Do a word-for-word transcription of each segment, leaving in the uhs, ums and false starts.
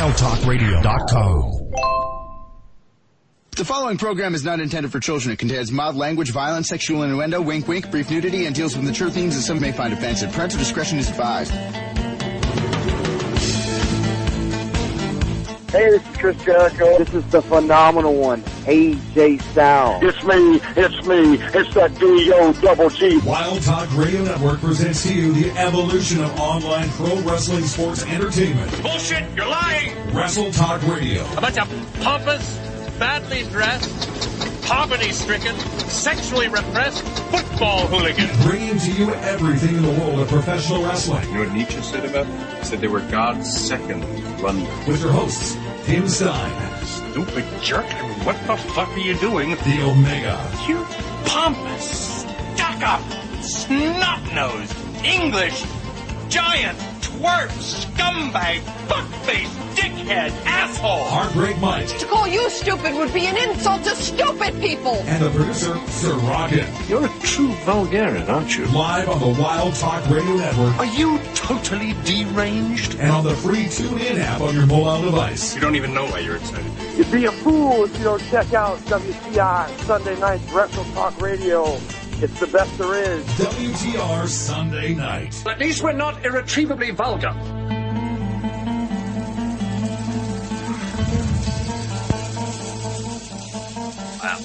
wild talk radio dot com. The following program is not intended for children. It contains mild language, violence, sexual innuendo, wink wink, brief nudity, and deals with mature themes that some may find offensive. Parental discretion is advised. Hey, this is Chris Jericho. This is the phenomenal one, A J Styles. It's me, it's me, it's that D O double G. Wild Talk Radio Network presents to you the evolution of online pro wrestling sports entertainment. Bullshit, you're lying! Wrestle Talk Radio. A bunch of pompous, badly dressed, poverty-stricken, sexually repressed football hooligans. Bringing to you everything in the world of professional wrestling. You know what Nietzsche said about them? He said they were God's second London. With your hosts, Tim Stein. Stupid jerk. I mean, what the fuck are you doing? The Omega. You pompous, stuck-up, snot-nosed, English, giant, twerp, scumbag, fuckface, dickhead, asshole. Heartbreak Mike. To call you stupid would be an insult to stupid people. And the producer, Sir Rocket. You're a true Vulgarian, aren't you? Live on the Wild Talk Radio Network. Are you totally deranged? And on the free TuneIn app on your mobile device. You don't even know why you're excited. You'd be a fool if you don't check out W T I Sunday Night's Wrestle Talk Radio. It's the best there is. W T R Sunday Night. At least we're not irretrievably vulgar. Wow.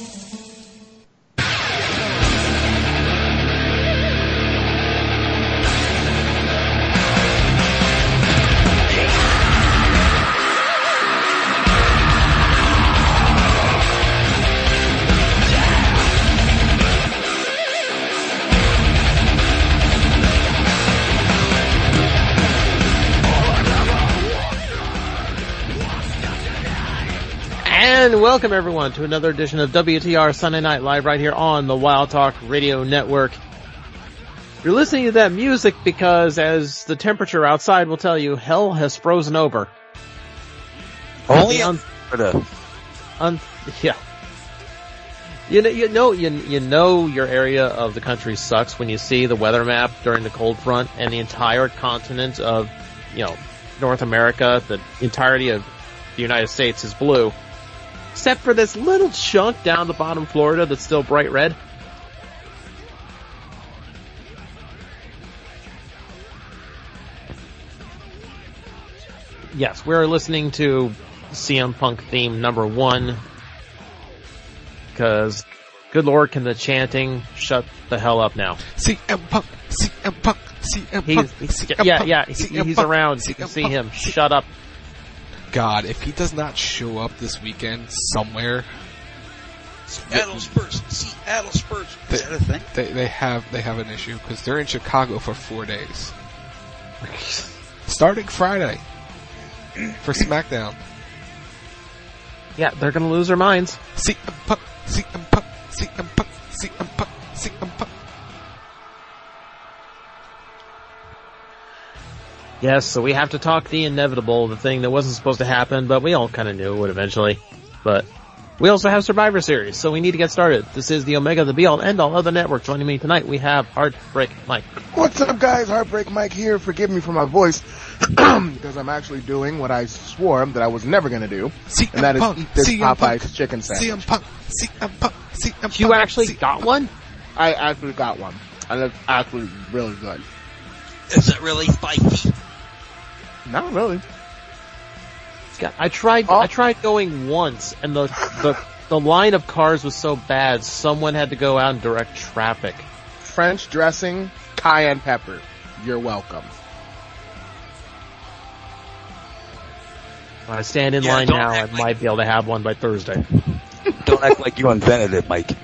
And welcome everyone to another edition of W T R Sunday Night Live right here on the Wild Talk Radio Network. You're listening to that music because, as the temperature outside will tell you, hell has frozen over. Only un- un- un- yeah. You know, you know, you, you know your area of the country sucks when you see the weather map during the cold front and the entire continent of, you know, North America, the entirety of the United States is blue. Except for this little chunk down the bottom Florida that's still bright red. Yes, we're listening to C M Punk theme number one. Because, good lord, can the chanting shut the hell up now? C M Punk, C M Punk, C M Punk, he's, C M yeah, Punk, yeah, C he, M he's Punk, around. C You can M see Punk, him. C- Shut up. God, if he does not show up this weekend somewhere, Seattle Spurs, Seattle Spurs. They, Is that a thing? They, they have they have an issue because they're in Chicago for four days, starting Friday for SmackDown. Yeah, they're gonna lose their minds. C M Punk, C M Punk, C M Punk, C M Punk, C M Punk. Yes, so we have to talk the inevitable, the thing that wasn't supposed to happen, but we all kind of knew it would eventually. But we also have Survivor Series, so we need to get started. This is the Omega, the Be-All, End-All of the network. Joining me tonight, we have Heartbreak Mike. What's up, guys? Heartbreak Mike here. Forgive me for my voice, because I'm actually doing what I swore that I was never going to do, C M and that is Punk, eat this C M Popeye's Punk, chicken sandwich. C M Punk, C M Punk, C M Punk. You actually C M got one? I actually got one, and it's actually really good. Is it really spicy? Not really. Yeah, I tried. Oh. I tried going once, and the the the line of cars was so bad, someone had to go out and direct traffic. French dressing, cayenne pepper. You're welcome. If I stand in Yeah, line don't now, I act like- might be able to have one by Thursday. Don't act like you invented it, Mike.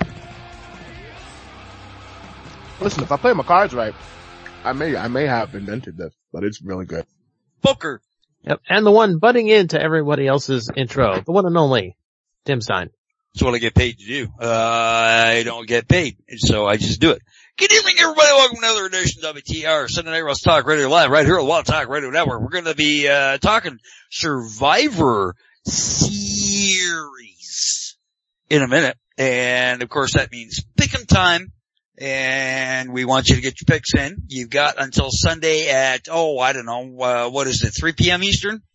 Listen, if I play my cards right, I may I may have invented this, but it's really good. Booker. Yep, and the one butting into everybody else's intro, the one and only Tim Stein. That's what I get paid to do. Uh, I don't get paid, so I just do it. Good evening, everybody. Welcome to another edition of W T R Sunday Night Wrestling Talk Radio Live right here on Wild Talk Radio Network. We're going to be uh talking Survivor Series in a minute, and of course that means pick'em time. And we want you to get your picks in. You've got until Sunday at, oh, I don't know, uh, what is it, three p.m. Eastern?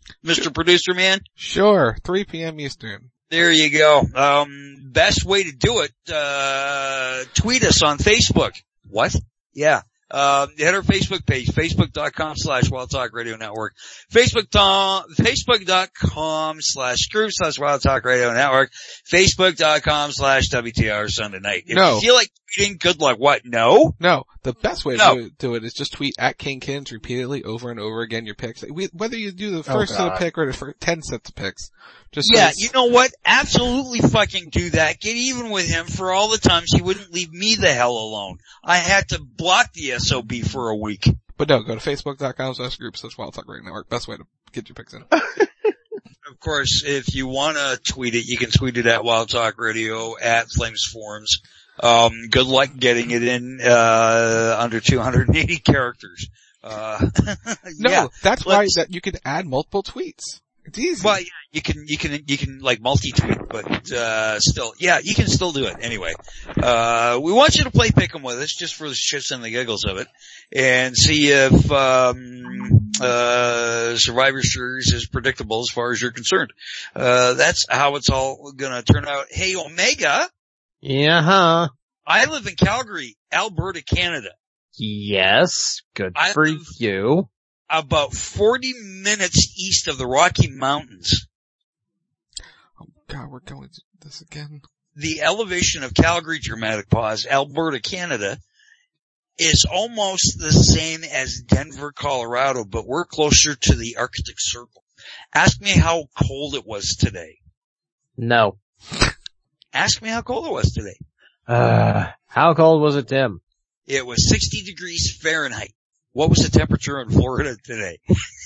Mister Producer Man? Sure, three p.m. Eastern. There you go. Um, best way to do it, uh, tweet us on Facebook. What? Yeah. Uh, hit our Facebook page, facebook.com slash Wild Talk Radio Network, Facebook tom, facebook.com slash group slash Wild Talk Radio Network, facebook.com slash W T R Sunday Night. If no. you feel like tweeting, good luck. What? No? No. The best way no. to do it is just tweet at King Kins repeatedly over and over again your picks. We, whether you do the first oh, set of pick or the first ten sets of picks. Just yeah, so you know what? Absolutely fucking do that. Get even with him for all the times he wouldn't leave me the hell alone. I had to block the S O B for a week. But no, go to facebook.com slash group slash Wild Talk Radio Network. Best way to get your picks in. Of course, if you want to tweet it, you can tweet it at Wild Talk Radio, at Flames Forums. Um, good luck getting it in, uh, under two hundred eighty characters. Uh, no, yeah, that's why that you can add multiple tweets. It's easy. Well, yeah, you can, you can, you can like multi-tweet, but, uh, still, yeah, you can still do it anyway. Uh, we want you to play Pick'em with us just for the shits and the giggles of it and see if, um, uh, Survivor Series is predictable as far as you're concerned. Uh, that's how it's all gonna turn out. Hey, Omega. Yeah, huh? I live in Calgary, Alberta, Canada. Yes, good I for live you. About forty minutes east of the Rocky Mountains. Oh God, we're going to this again. The elevation of Calgary, dramatic pause, Alberta, Canada, is almost the same as Denver, Colorado, but we're closer to the Arctic Circle. Ask me how cold it was today. No. Ask me how cold it was today. Uh, how cold was it, Tim? It was sixty degrees Fahrenheit. What was the temperature in Florida today?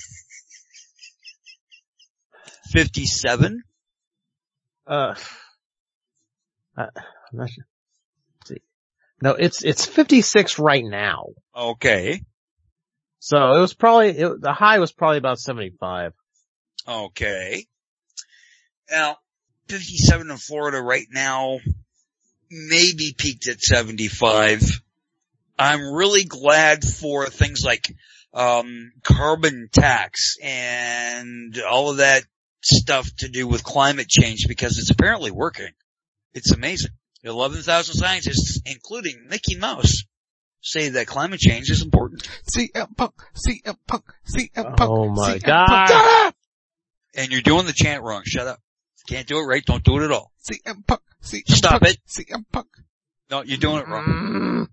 fifty-seven? Uh, I'm not sure. Let's see. No, it's, it's fifty-six right now. Okay. So it was probably, it, the high was probably about seventy-five. Okay. Now, fifty-seven in Florida right now, maybe peaked at seventy-five. I'm really glad for things like, um, carbon tax and all of that stuff to do with climate change because it's apparently working. It's amazing. eleven thousand scientists, including Mickey Mouse, say that climate change is important. C M Punk, C M Punk, C M Punk. Oh my C M God. Punk. And you're doing the chant wrong. Shut up. Can't do it right. Don't do it at all. C M Punk, C M Stop Punk, it. C M Punk. No, you're doing it wrong.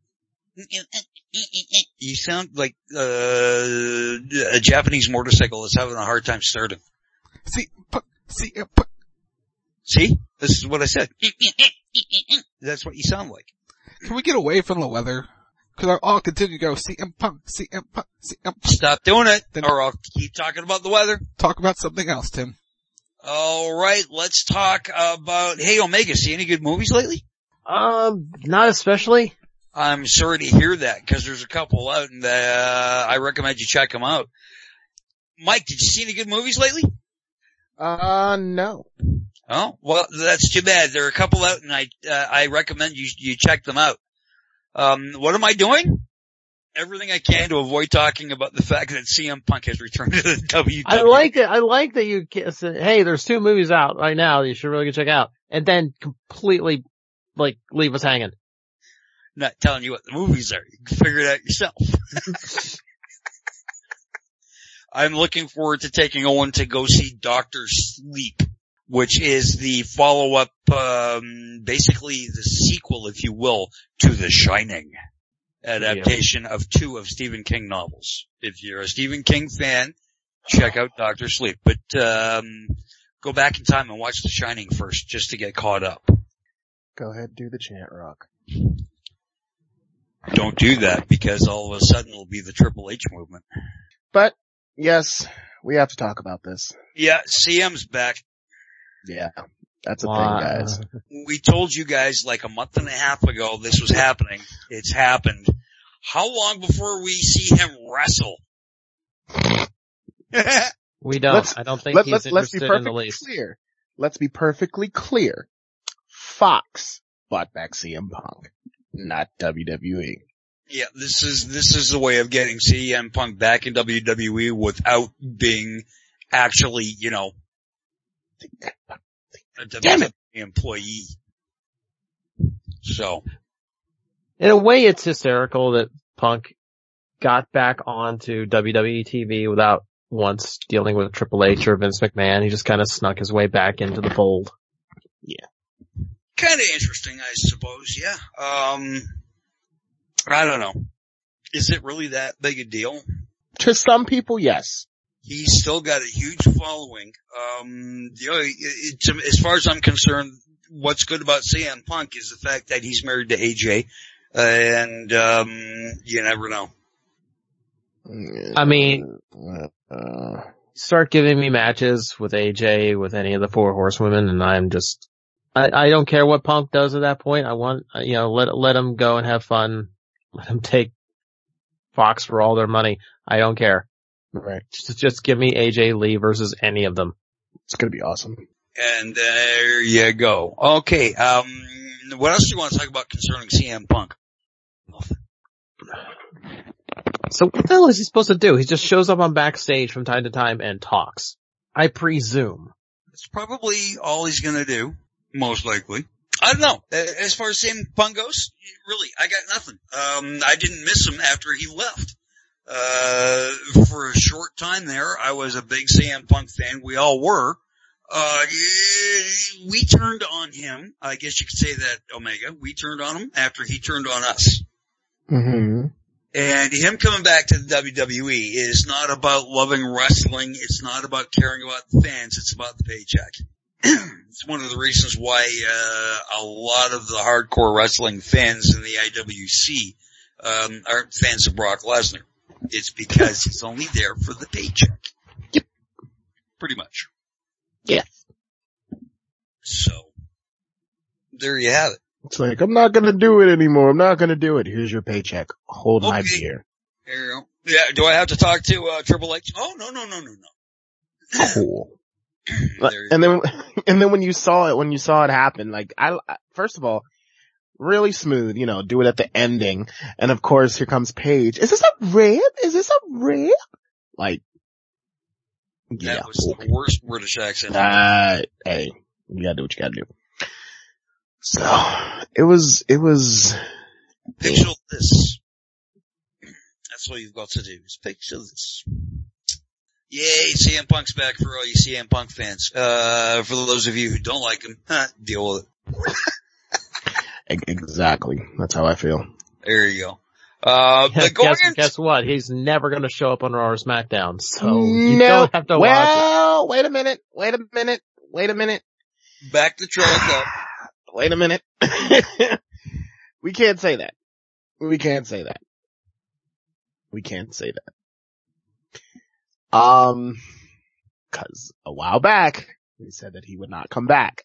You sound like uh, a Japanese motorcycle that's having a hard time starting. C M Punk, C M Punk. See? This is what I said. That's what you sound like. Can we get away from the weather? Cause I'll all continue to go C M Punk, C M Punk, C M Punk. Stop doing it, Then or I'll keep talking about the weather. Talk about something else, Tim. Alright, let's talk about, hey Omega, see any good movies lately? Um, not especially. I'm sorry to hear that, because there's a couple out, and uh, I recommend you check them out. Mike, did you see any good movies lately? Uh, no. Oh, well, that's too bad. There are a couple out, and I uh, I recommend you you check them out. Um, what am I doing? Everything I can to avoid talking about the fact that C M Punk has returned to the W W E. I like it. I like that you said, hey, there's two movies out right now that you should really go check out, and then completely, like, leave us hanging. Not telling you what the movies are. You can figure it out yourself. I'm looking forward to taking Owen to go see Doctor Sleep, which is the follow-up, um, basically the sequel, if you will, to The Shining adaptation yeah. of two of Stephen King novels. If you're a Stephen King fan, check out Doctor Sleep. But um go back in time and watch The Shining first, just to get caught up. Go ahead and do the chant, Rock. Don't do that, because all of a sudden it'll be the Triple H movement. But, yes, we have to talk about this. Yeah, C M's back. Yeah, that's a wow. thing, guys. We told you guys like a month and a half ago this was happening. It's happened. How long before we see him wrestle? We don't. Let's, I don't think let, he's let's, interested let's be in the perfectly least. clear. Let's be perfectly clear. Fox bought back C M Punk, not W W E. Yeah, this is, this is the way of getting C M Punk back in W W E without being actually, you know, a W W E employee. So. In a way, it's hysterical that Punk got back onto W W E T V without once dealing with Triple H or Vince McMahon. He just kind of snuck his way back into the fold. Yeah. Kind of interesting, I suppose, yeah. Um, I don't know. Is it really that big a deal? To some people, yes. He's still got a huge following. Um, you know, it, it, as far as I'm concerned, what's good about C M Punk is the fact that he's married to A J, uh, and um, you never know. I mean, uh, start giving me matches with A J, with any of the four horsewomen, and I'm just, I, I don't care what Punk does at that point. I want, you know, let, let him go and have fun. Let him take Fox for all their money. I don't care. Right. Just, just give me A J Lee versus any of them. It's gonna be awesome. And there you go. Okay, um, what else do you want to talk about concerning C M Punk? So what the hell is he supposed to do? He just shows up on backstage from time to time and talks. I presume. It's probably all he's gonna do, most likely. I don't know. As far as C M Punk goes, really, I got nothing. Um, I didn't miss him after he left. Uh, for a short time there, I was a big C M Punk fan. We all were. Uh, we turned on him. I guess you could say that, Omega. We turned on him after he turned on us. Mm-hmm. And him coming back to the W W E is not about loving wrestling. It's not about caring about the fans. It's about the paycheck. It's one of the reasons why uh, a lot of the hardcore wrestling fans in the I W C um, aren't fans of Brock Lesnar. It's because he's only there for the paycheck. Yep. Pretty much. Yeah. So, there you have it. It's like, I'm not gonna do it anymore. I'm not gonna do it. Here's your paycheck. Hold okay. my beer. There you go. Yeah, do I have to talk to uh, Triple H? Oh, no, no, no, no, no. Cool. and then, and then when you saw it, when you saw it happen, like, I, first of all, really smooth, you know, do it at the ending. And of course, here comes Paige. Is this a rib? Is this a rib? Like, yeah. That was the worst British accent. Uh, hey, you gotta do what you gotta do. So, it was, it was. Picture this. That's what you've got to do, is picture this. Yay, C M Punk's back for all you C M Punk fans. Uh, for those of you who don't like him, huh, deal with it. Exactly. That's how I feel. There you go. Uh, yeah, but guess, into- guess what? He's never gonna show up on Raw or SmackDown, so you no. don't have to well, watch it. Well, wait a minute, wait a minute, wait a minute. Back the truck up. Wait a minute. We can't say that. We can't say that. We can't say that. Um, cause a while back, he said that he would not come back.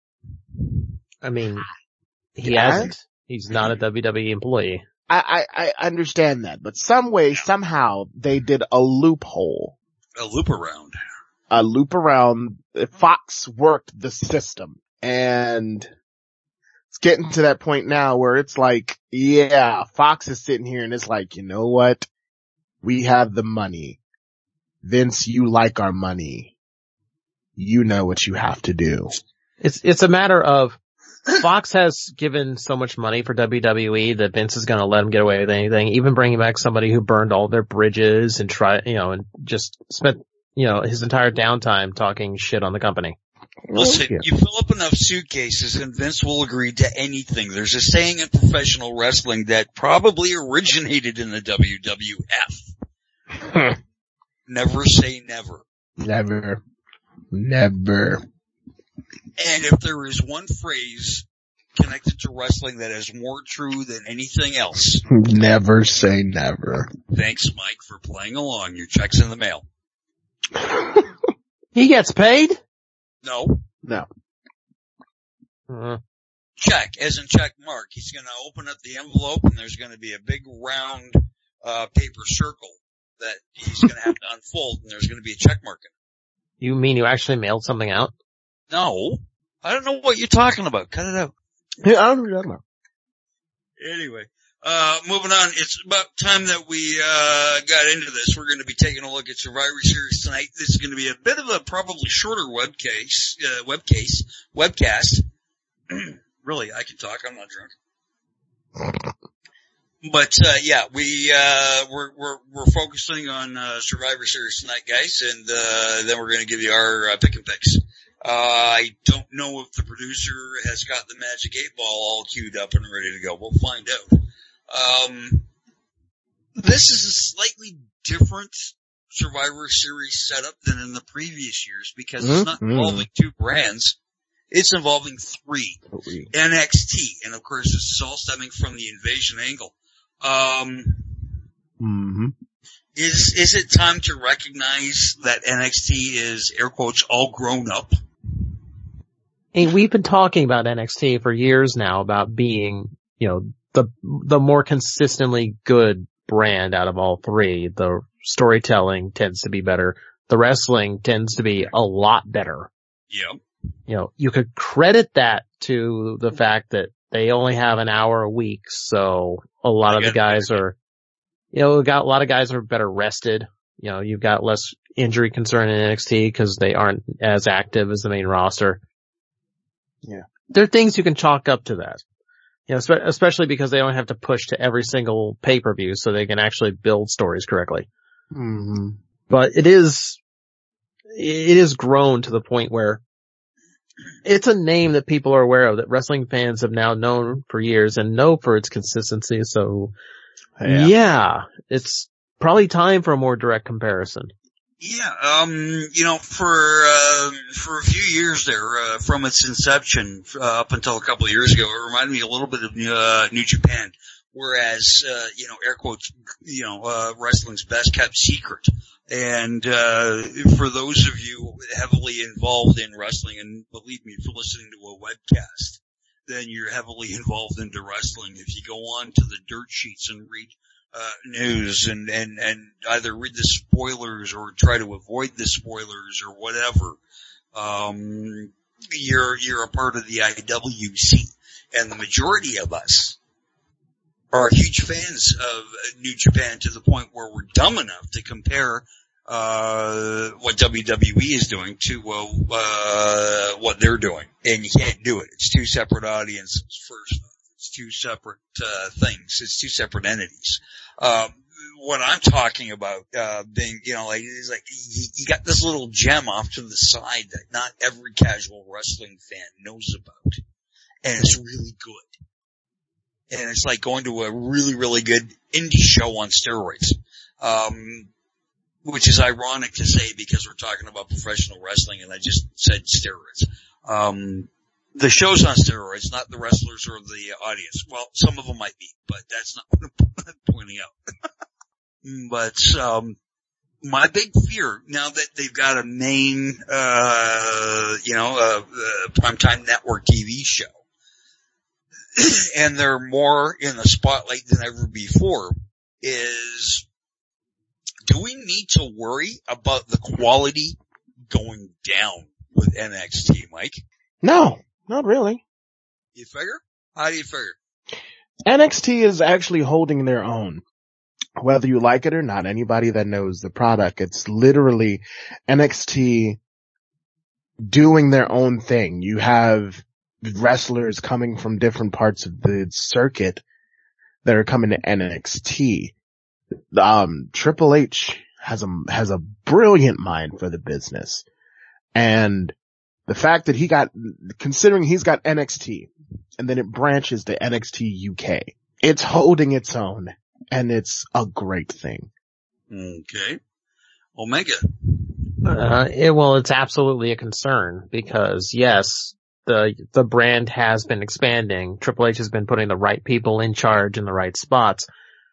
I mean, he yeah. hasn't. He's not a W W E employee. I, I, I understand that, but some way, somehow, they did a loophole. A loop around. A loop around. Fox worked the system, and it's getting to that point now where it's like, yeah, Fox is sitting here and it's like, you know what? We have the money. Vince, you like our money. You know what you have to do. It's, it's a matter of Fox has given so much money for W W E that Vince is gonna let him get away with anything, even bringing back somebody who burned all their bridges and try, you know, and just spent, you know, his entire downtime talking shit on the company. Listen, yeah. you fill up enough suitcases and Vince will agree to anything. There's a saying in professional wrestling that probably originated in the W W F. Never say never. Never. Never. And if there is one phrase connected to wrestling that is more true than anything else. Never say never. Thanks, Mike, for playing along. Your check's in the mail. He gets paid? No. No. Uh, Check, as in check mark. He's gonna open up the envelope and there's gonna be a big round, uh, paper circle that he's gonna have to unfold and there's gonna be a check mark in it. you mean you actually mailed something out? No. I don't know what you're talking about. Cut it out. Yeah, I don't know. Anyway, Uh, moving on, it's about time that we, uh, got into this. We're going to be taking a look at Survivor Series tonight. This is going to be a bit of a probably shorter web case, uh, web case, webcast. Really, I can talk. I'm not drunk. But, uh, yeah, we, uh, we're, we're, we're focusing on, uh, Survivor Series tonight, guys, and, uh, then we're going to give you our, uh, pick and picks. Uh, I don't know if the producer has got the magic eight ball all queued up and ready to go. We'll find out. Um, this is a slightly different Survivor Series setup than in the previous years because it's not Mm-hmm. involving two brands. It's involving three. Three. N X T. And of course, this is all stemming from the invasion angle. Um, Mm-hmm. is, is it time to recognize that N X T is, air quotes, all grown up? Hey, we've been talking about N X T for years now about being, you know, the, the more consistently good brand out of all three. The storytelling tends to be better. The wrestling tends to be a lot better. Yeah. You know, you could credit that to the fact that they only have an hour a week, so a lot of the guys are, you know, got a lot of guys are better rested. You know, you've got less injury concern in N X T because they aren't as active as the main roster. Yeah. There are things you can chalk up to that. You know, especially because they don't have to push to every single pay-per-view so they can actually build stories correctly. Mm-hmm. But it is, it is grown to the point where it's a name that people are aware of, that wrestling fans have now known for years and know for its consistency. So, yeah, yeah it's probably time for a more direct comparison. Yeah, um, you know, for, uh, for a few years there, uh, from its inception, uh, up until a couple of years ago, it reminded me a little bit of, uh, New Japan. Whereas, uh, you know, air quotes, you know, uh, wrestling's best kept secret. And, uh, for those of you heavily involved in wrestling, and believe me, if you're listening to a webcast, then you're heavily involved into wrestling. If you go on to the dirt sheets and read Uh, news and, and, and either read the spoilers or try to avoid the spoilers or whatever, um, you're, you're a part of the I W C. And the majority of us are huge fans of New Japan to the point where we're dumb enough to compare, uh, what W W E is doing to, uh, uh, what they're doing. And you can't do it. It's two separate audiences first. It's two separate, uh, things. It's two separate entities. Um, what I'm talking about, uh, being, you know, like, is like, you, you got this little gem off to the side that not every casual wrestling fan knows about. And it's really good. And it's like going to a really, really good indie show on steroids. Um, which is ironic to say because we're talking about professional wrestling and I just said steroids. Um, The show's on steroids, not the wrestlers or the audience. Well, some of them might be, but that's not what I'm pointing out. But, um, my big fear, now that they've got a main, uh, you know, a, a primetime network T V show, and they're more in the spotlight than ever before, is, do we need to worry about the quality going down with N X T, Mike? No. Not really. You figure? How do you figure? N X T is actually holding their own. Whether you like it or not, anybody that knows the product, it's literally N X T doing their own thing. You have wrestlers coming from different parts of the circuit that are coming to N X T. Um, Triple H has a, has a brilliant mind for the business. And the fact that he got, considering he's got N X T, and then it branches to N X T U K, it's holding its own, and it's a great thing. Okay. Omega. Uh, it, well, it's absolutely a concern, because yes, the, the brand has been expanding. Triple H has been putting the right people in charge in the right spots.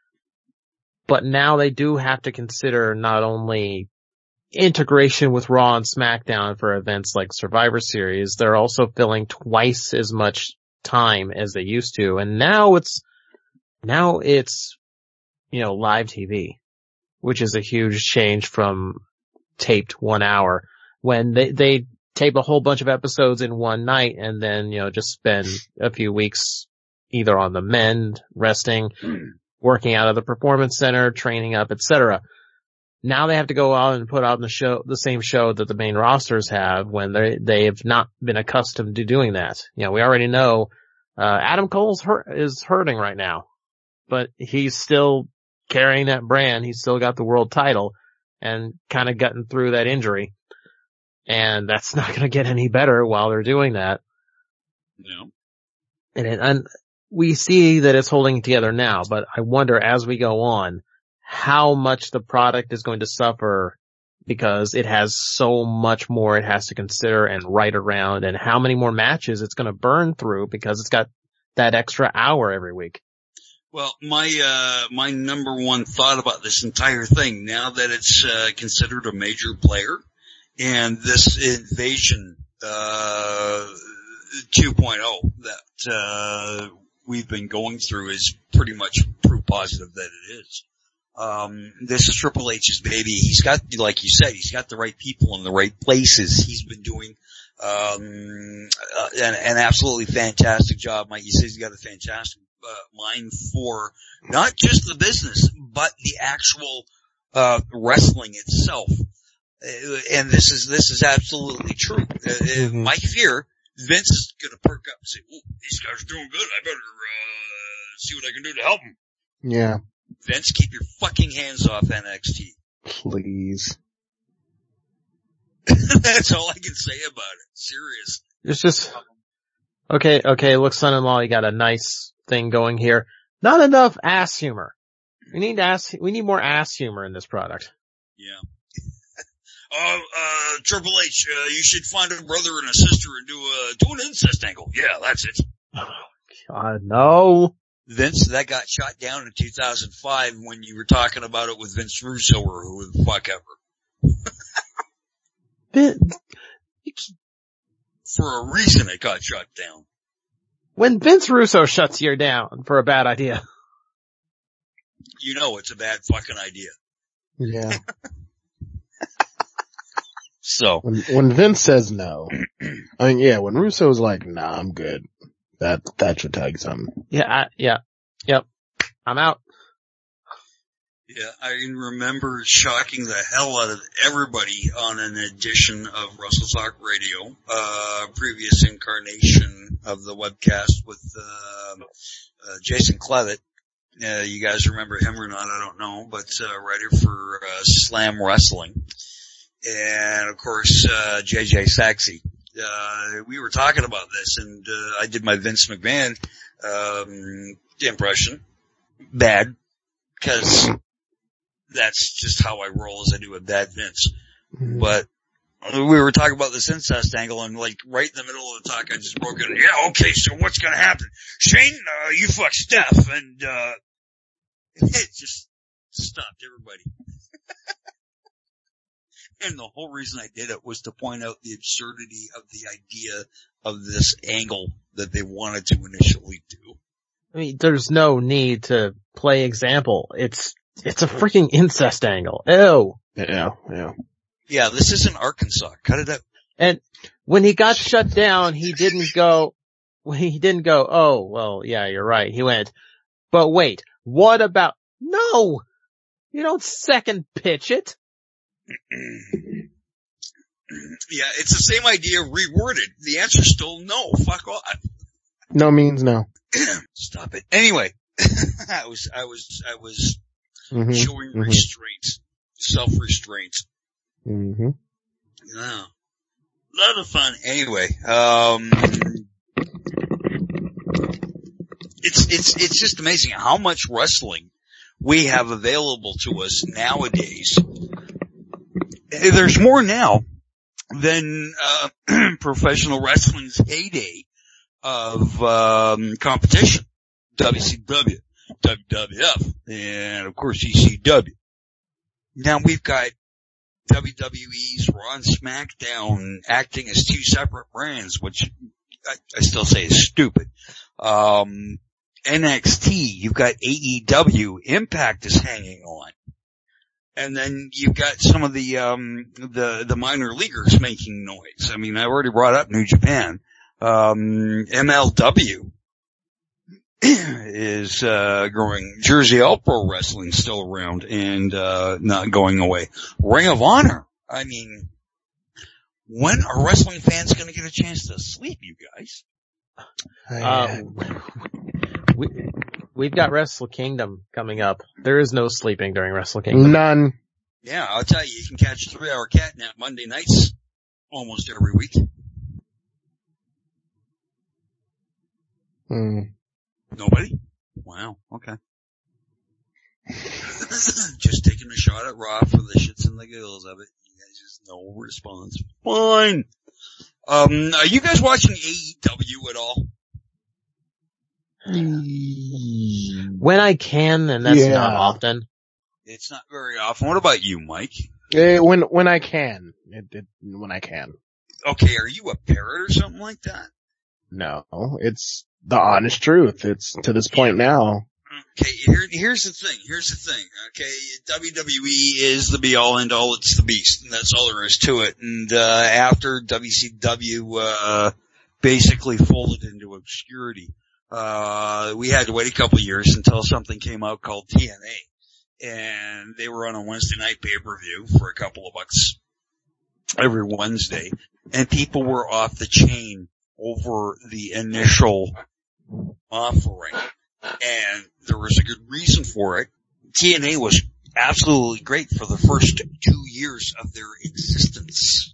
But now they do have to consider not only integration with Raw and SmackDown for events like Survivor Series, they're also filling twice as much time as they used to. And now it's, now it's, you know, live T V, which is a huge change from taped one hour when they, they tape a whole bunch of episodes in one night and then, you know, just spend a few weeks either on the mend, resting, working out of the performance center, training up, et cetera. Now they have to go out and put out the show, the same show that the main rosters have when they, they have not been accustomed to doing that. You know, we already know, uh, Adam Cole's hurt, is hurting right now, but he's still carrying that brand. He's still got the world title and kind of gotten through that injury. And that's not going to get any better while they're doing that. No. And, it, and we see that it's holding together now, but I wonder as we go on, how much the product is going to suffer because it has so much more it has to consider and write around, and how many more matches it's going to burn through because it's got that extra hour every week. Well, my, uh, my number one thought about this entire thing, now that it's, uh, considered a major player, and this invasion, uh, two point oh that, uh, we've been going through is pretty much proof positive that it is. Um, this is Triple H's baby. He's got, like you said, he's got the right people in the right places. He's been doing, um, uh, an, an absolutely fantastic job. Mike, he says he's got a fantastic, uh, mind for not just the business, but the actual, uh, wrestling itself. Uh, and this is, this is absolutely true. Uh, mm-hmm. My fear, Vince is gonna perk up and say, "Oh, these guys are doing good. I better, uh, see what I can do to help them." Yeah. Vince, keep your fucking hands off N X T. Please. That's all I can say about it. Serious. It's just, okay, okay, look, son-in-law, you got a nice thing going here. Not enough ass humor. We need ass, we need more ass humor in this product. Yeah. Uh, uh, Triple H, uh, you should find a brother and a sister and do a, do an incest angle. Yeah, that's it. Oh, God, no. Vince, that got shot down in two thousand five when you were talking about it with Vince Russo or who the fuck ever. For a reason it got shut down. When Vince Russo shuts you down for a bad idea. You know it's a bad fucking idea. Yeah. So. When, when Vince says no, I mean, yeah, when Russo's like, nah, I'm good. That, that should tell you something. Yeah, I, yeah, yep. I'm out. Yeah, I can remember shocking the hell out of everybody on an edition of Wrestle Talk Radio, uh, previous incarnation of the webcast with, uh, uh Jason Clevitt. Uh, you guys remember him or not, I don't know, but, uh, writer for, uh, Slam Wrestling. And of course, uh, J J Saxey. Uh, we were talking about this, and uh, I did my Vince McMahon um, impression. Bad, because that's just how I roll as I do a bad Vince. Mm-hmm. But we were talking about this incest angle, and like right in the middle of the talk, I just broke in. Yeah, okay, so what's gonna happen? Shane, uh, you fuck Steph, and uh, it just stopped everybody. And the whole reason I did it was to point out the absurdity of the idea of this angle that they wanted to initially do. I mean, there's no need to play example. It's, it's a freaking incest angle. Ew. Yeah, yeah. Yeah, this isn't Arkansas. Cut it out. And when he got shut down, he didn't go, he didn't go, oh, well, yeah, you're right. He went, but wait, what about, no! You don't second pitch it. Yeah, it's the same idea reworded. The answer's still no. Fuck off. No means no. Stop it. Anyway, I was, I was, I was mm-hmm, showing mm-hmm. restraint, self-restraint. Mm-hmm. Yeah. A lot of fun. Anyway, um, it's, it's, it's just amazing how much wrestling we have available to us nowadays. There's more now than uh professional wrestling's heyday of um competition. W C W, W W F, and of course E C W. Now we've got W W E's Raw and SmackDown acting as two separate brands, which I, I still say is stupid. Um N X T, you've got A E W, Impact is hanging on. And then you've got some of the, um, the, the minor leaguers making noise. I mean, I already brought up New Japan. Um, M L W is, uh, growing. Jersey All Pro Wrestling still around and, uh, not going away. Ring of Honor. I mean, when are wrestling fans gonna get a chance to sleep, you guys? Uh, we, we've got Wrestle Kingdom coming up. There is no sleeping during Wrestle Kingdom. None. Yeah, I'll tell you, you can catch three hour Catnap Monday nights almost every week. Hmm. Nobody? Wow, okay. Just taking a shot at Raw for the shits and the giggles of it. You guys just no response. Fine. Um, are you guys watching A E W at all? When I can, and that's Yeah. not often. It's not very often. What about you, Mike? Eh, when when I can, it, it, when I can. Okay, are you a parrot or something like that? No, it's the honest truth. It's to this point now. Okay, here, here's the thing. Here's the thing. Okay, W W E is the be all end all. It's the beast, and that's all there is to it. And uh after W C W uh basically folded into obscurity, uh we had to wait a couple of years until something came out called T N A, and they were on a Wednesday night pay-per-view for a couple of bucks every Wednesday, and people were off the chain over the initial offering. And there was a good reason for it. T N A was absolutely great for the first two years of their existence.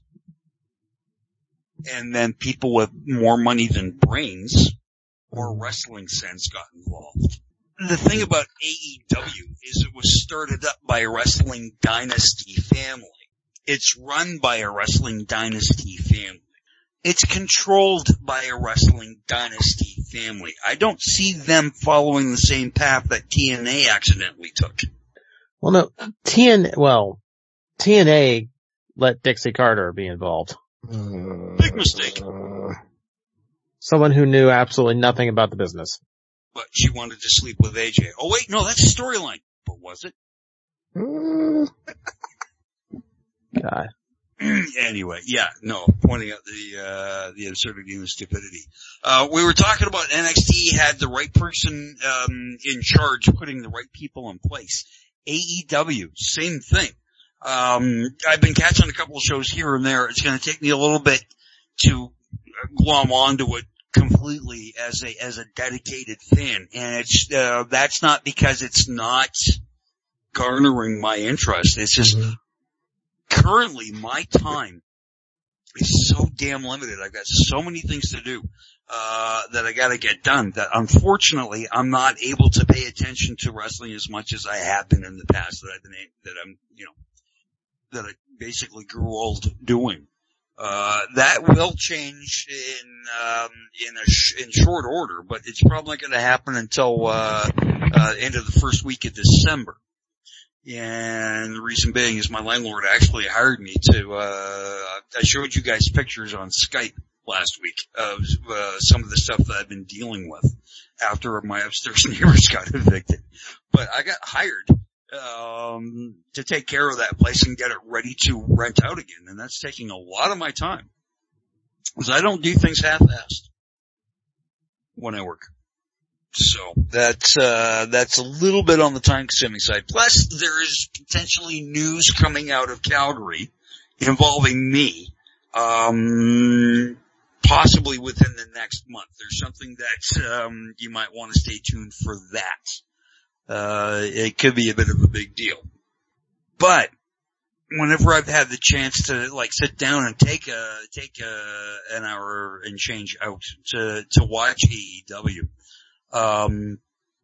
And then people with more money than brains or wrestling sense got involved. The thing about A E W is it was started up by a wrestling dynasty family. It's run by a wrestling dynasty family. It's controlled by a wrestling dynasty family. I don't see them following the same path that T N A accidentally took. Well, no, T N, well, T N A let Dixie Carter be involved. Big mistake. Someone who knew absolutely nothing about the business. But she wanted to sleep with A J. Oh wait, no, that's a storyline. But was it? God. Anyway, yeah, no, pointing out the, uh, the absurdity and the stupidity. Uh, we were talking about N X T had the right person, um, in charge, putting the right people in place. A E W, same thing. Um, I've been catching a couple of shows here and there. It's gonna take me a little bit to glom onto it completely as a, as a dedicated fan. And it's, uh, that's not because it's not garnering my interest. It's just, mm-hmm. Currently, my time is so damn limited. I've got so many things to do, uh, that I gotta get done that unfortunately I'm not able to pay attention to wrestling as much as I have been in the past that I've been, that I'm, you know, that I basically grew old doing. Uh, that will change in, um, in a, sh- in short order, but it's probably gonna happen until, uh, uh, end of the first week of December. And the reason being is my landlord actually hired me to, uh, I showed you guys pictures on Skype last week of, uh, some of the stuff that I've been dealing with after my upstairs neighbors got evicted. But I got hired, um, to take care of that place and get it ready to rent out again. And that's taking a lot of my time. Because I don't do things half-assed when I work. So that's, uh, that's a little bit on the time consuming side. Plus there is potentially news coming out of Calgary involving me, um, possibly within the next month. There's something that, um, you might want to stay tuned for that. Uh, it could be a bit of a big deal. But whenever I've had the chance to like sit down and take a, take a, an hour and change out to, to watch A E W, Um,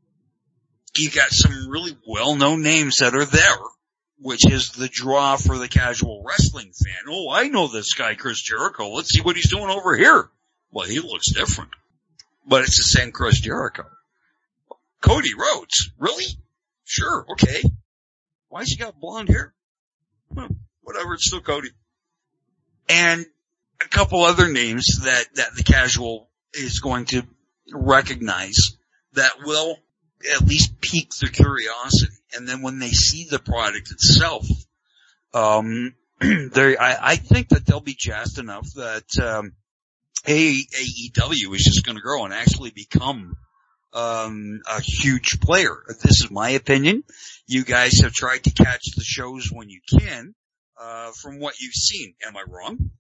you got some really well-known names that are there, which is the draw for the casual wrestling fan. Oh, I know this guy, Chris Jericho. Let's see what he's doing over here. Well, he looks different, but it's the same Chris Jericho. Cody Rhodes. Really? Sure. Okay. Why's he got blonde hair? Huh, whatever. It's still Cody. And a couple other names that, that the casual is going to recognize that will at least pique their curiosity. And then when they see the product itself, um, they, I, I think that they'll be jazzed enough that, um, A E W is just going to grow and actually become um, a huge player. This is my opinion. You guys have tried to catch the shows when you can, uh, from what you've seen. Am I wrong?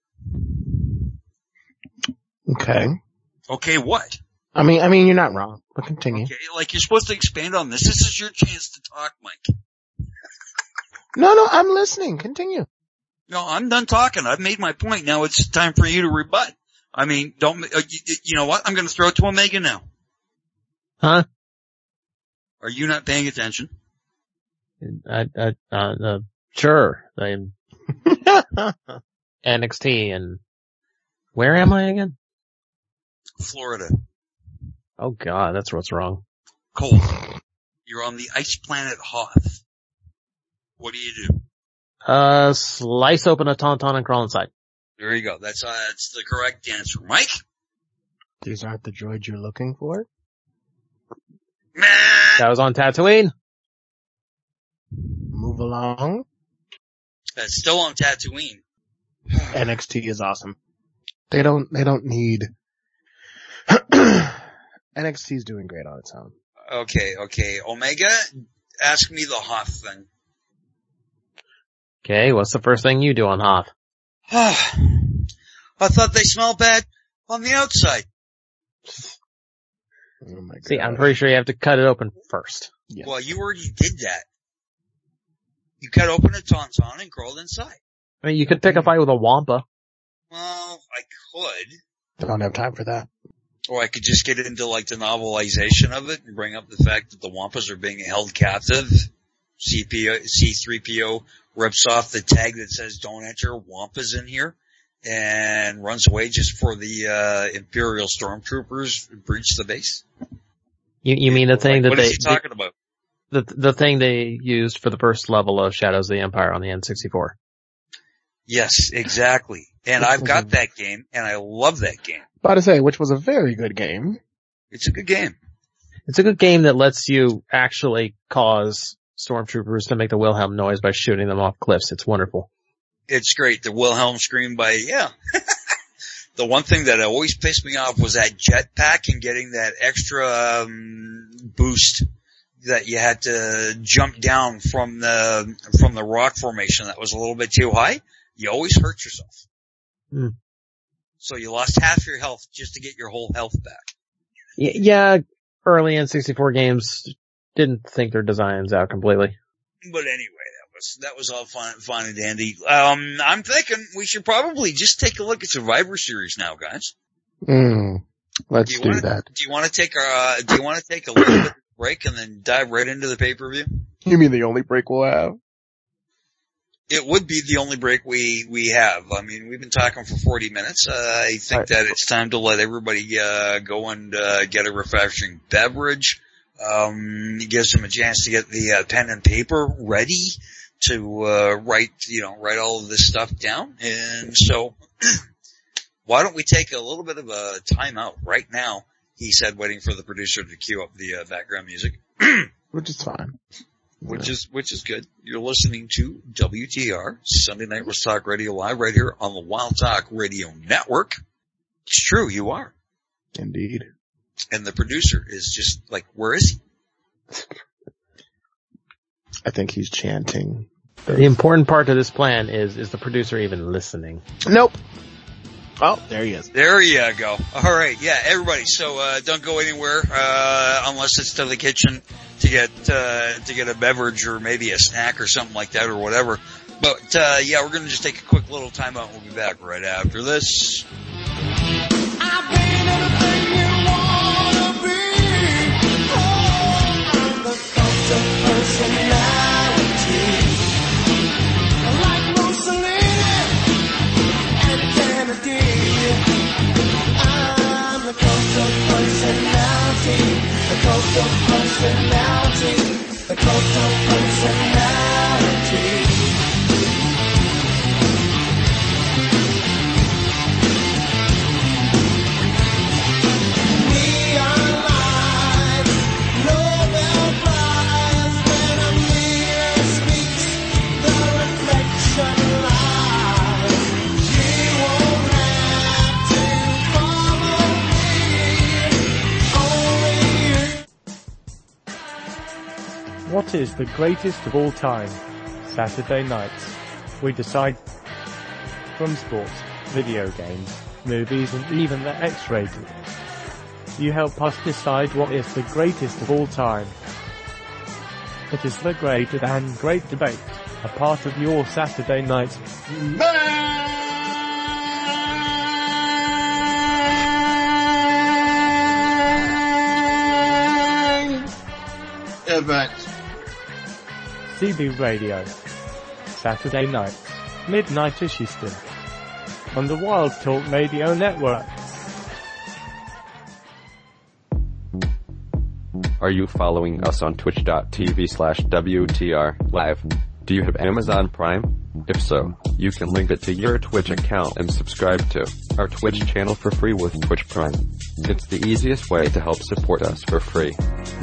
Okay. Okay, what? I mean, I mean, you're not wrong, but continue. Okay, like you're supposed to expand on this. This is your chance to talk, Mike. No, no, I'm listening. Continue. No, I'm done talking. I've made my point. Now it's time for you to rebut. I mean, don't, uh, you, you know what? I'm going to throw it to Omega now. Huh? Are you not paying attention? I, I, uh, uh, sure. I'm N X T and where am I again? Florida. Oh God, that's what's wrong. Cold. You're on the ice planet Hoth. What do you do? Uh, slice open a tauntaun and crawl inside. There you go. That's, uh, that's the correct answer. Mike? These aren't the droids you're looking for? Man. That was on Tatooine. Move along. That's still on Tatooine. N X T is awesome. They don't, they don't need, N X T is doing great on its own. Okay, okay. Omega, ask me the Hoth thing. Okay, what's the first thing you do on Hoth? I thought they smell bad on the outside. Oh my God. See, I'm pretty sure you have to cut it open first. Yes. Well, you already did that. You cut open a tauntaun and crawled inside. I mean, you could pick a fight with a wampa. Well, I could. I don't have time for that. Or I could just get into like the novelization of it and bring up the fact that the wampas are being held captive. C P O, C three P O rips off the tag that says don't enter, wampas in here, and runs away just for the, uh, Imperial Stormtroopers breach the base. You, you mean the thing like, that what they, is he talking about? The, the thing they used for the first level of Shadows of the Empire on the N sixty-four. Yes, exactly. And I've got that game, and I love that game. About to say, which was a very good game. It's a good game. It's a good game that lets you actually cause stormtroopers to make the Wilhelm noise by shooting them off cliffs. It's wonderful. It's great. The Wilhelm scream by, yeah. The one thing that always pissed me off was that jetpack and getting that extra um, boost that you had to jump down from the from the rock formation that was a little bit too high. You always hurt yourself. Mm. So you lost half your health just to get your whole health back. Yeah, early N sixty-four games didn't think their designs out completely. But anyway, that was that was all fine, fine and dandy. Um, I'm thinking we should probably just take a look at Survivor Series now, guys. Mm, let's do, do wanna, that. Do you want to take a uh, Do you want to take a little bit of a break and then dive right into the pay per view? You mean the only break we'll have? It would be the only break we, we have. I mean, we've been talking for forty minutes. Uh, I think right. that it's time to let everybody, uh, go and, uh, get a refreshing beverage. Um, it gives them a chance to get the, uh, pen and paper ready to, uh, write, you know, write all of this stuff down. And so, why don't we take a little bit of a timeout right now? He said, waiting for the producer to cue up the, uh, background music. Which is fine. Which yeah. is, which is good. You're listening to W T R, Sunday Night Wrestling Talk Radio Live right here on the Wild Talk Radio Network. It's true, you are. Indeed. And the producer is just like, where is he? I think he's chanting. The important part of this plan is, is the producer even listening? Nope. Oh, there he is. There you go. All right. Yeah, everybody. So, uh, don't go anywhere, uh, unless it's to the kitchen to get, uh, to get a beverage or maybe a snack or something like that or whatever. But, uh, yeah, we're going to just take a quick little time out and we'll be back right after this. I've been everything you wanna be. Oh, I'm the cult of personality. Like Mussolini and Kennedy. I'm the cult of personality. The cult of personality. The cult of personality. What is the greatest of all time? Saturday nights. We decide from sports, video games, movies and even the X-rated. You help us decide what is the greatest of all time. It is the great and great debate, a part of your Saturday night event. C B Radio. Saturday nights, midnight-ish Eastern. On the Wild Talk Radio Network. Are you following us on twitch.tv slash WTR live? Do you have Amazon Prime? If so, you can link it to your Twitch account and subscribe to our Twitch channel for free with Twitch Prime. It's the easiest way to help support us for free.